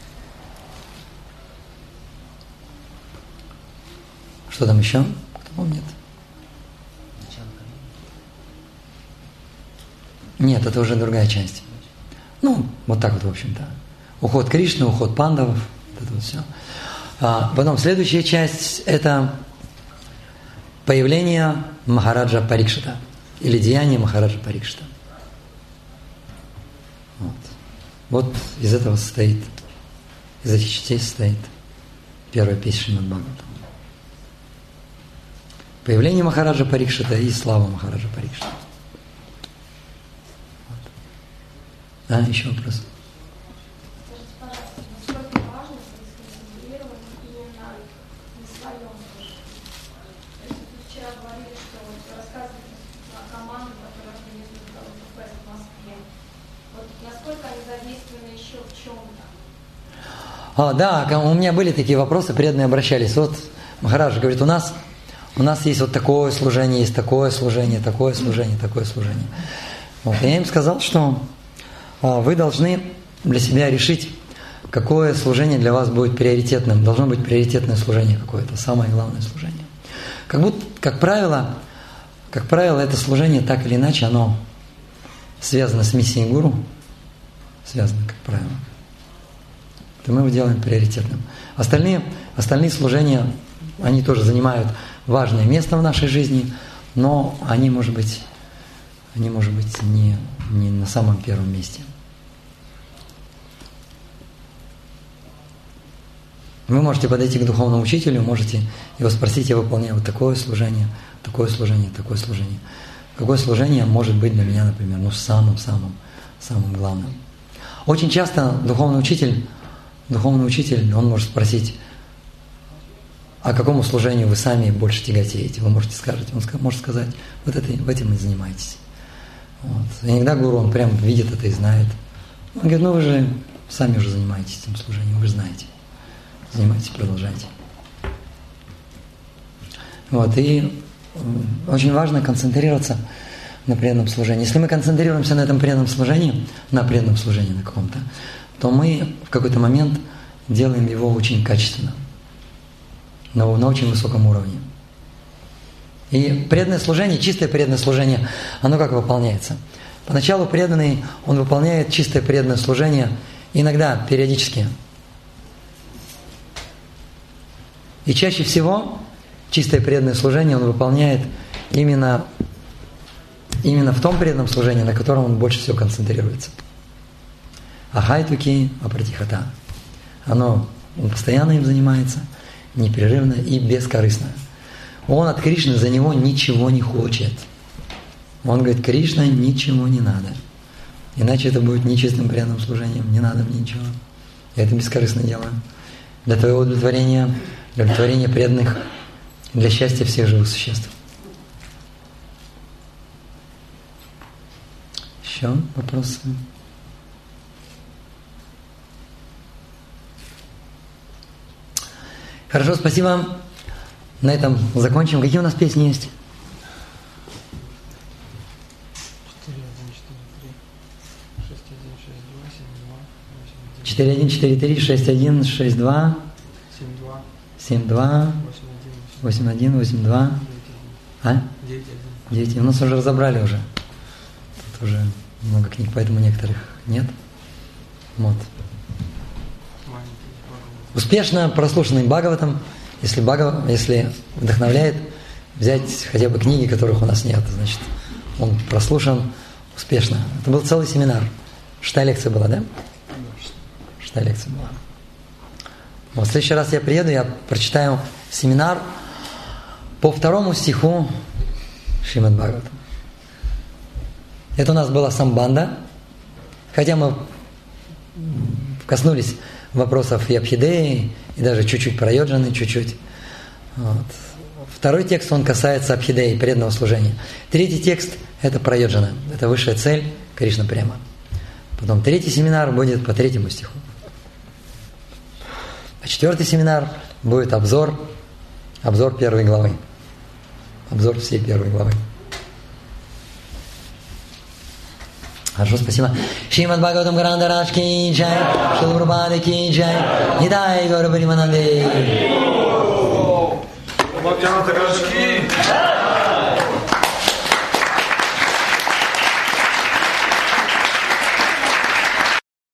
Что там еще? Кто помнит? Нет, это уже другая часть. Ну, вот так вот, в общем-то. Уход Кришны, уход пандавов, это вот все. Потом следующая часть – это появление Махараджа Парикшита или деяние Махараджа Парикшита. Вот из этого состоит, из этих частей состоит первая песня Шримад Бхагаватам. Появление Махараджа Парикшита и слава Махараджа Парикшита. Вот. Еще вопрос? Да, у меня были такие вопросы, преданные обращались. Вот Махарадж говорит, у нас есть вот такое служение, есть такое служение, такое служение, такое служение. Вот. И я им сказал, что вы должны для себя решить, какое служение для вас будет приоритетным. Должно быть приоритетное служение какое-то, самое главное служение. Как правило, это служение так или иначе, оно связано с миссией гуру, связано, как правило. То мы его делаем приоритетным. Остальные служения, они тоже занимают важное место в нашей жизни, но они, может быть, не на самом первом месте. Вы можете подойти к духовному учителю, можете его спросить, я выполняю вот такое служение, такое служение, такое служение. Какое служение может быть для меня, например, самым главным? Очень часто духовный учитель, он может спросить, а какому служению вы сами больше тяготеете? Вы можете сказать, он может сказать, вот этим и занимаетесь. Вот. Иногда гуру, он прям видит это и знает. Он говорит, вы же сами уже занимаетесь этим служением, вы же знаете. Занимайтесь, продолжайте. Вот, и очень важно концентрироваться на преданном служении. Если мы концентрируемся на этом преданном служении, на каком-то, то мы в какой-то момент делаем его очень качественно, на очень высоком уровне. И преданное служение, чистое преданное служение, оно как выполняется? Поначалу преданный, он выполняет чистое преданное служение, иногда, периодически. И чаще всего чистое преданное служение он выполняет именно в том преданном служении, на котором он больше всего концентрируется. Ахайтуки апратихата. Он постоянно им занимается, непрерывно и бескорыстно. Он от Кришны за него ничего не хочет. Он говорит, Кришна, ничего не надо. Иначе это будет нечистым преданным служением. Не надо мне ничего. Я это бескорыстно делаю. Для твоего удовлетворения, для удовлетворения преданных, для счастья всех живых существ. Еще вопросы? Хорошо, спасибо. На этом закончим. Какие у нас песни есть? 4143, 61, 62, 72, 81, 82. А? 9. У нас уже разобрали уже. Тут уже много книг, поэтому некоторых нет. Вот. Успешно прослушанный Бхагаватам, если вдохновляет, взять хотя бы книги, которых у нас нет, значит, он прослушан успешно. Это был целый семинар. 6-я лекция была, да? 6-я лекция была. Вот, в следующий раз я приеду, я прочитаю семинар по 2 стиху Шримад Бхагаватам. Это у нас была самбанда, хотя мы коснулись вопросов и Абхидеи, и даже чуть-чуть про йоджаны, чуть-чуть. Вот. 2 текст, он касается Абхидеи, преданного служения. 3 текст – это про йоджана, это высшая цель Кришна Према. Потом 3 семинар будет по 3 стиху. А 4 семинар будет обзор 1 главы. Обзор всей 1 главы. Хорошо, спасибо. Шримад Бхагаватам Грандараш ки джай, Шрила Прабхупада ки джай, Нитай Гаура Паримананде.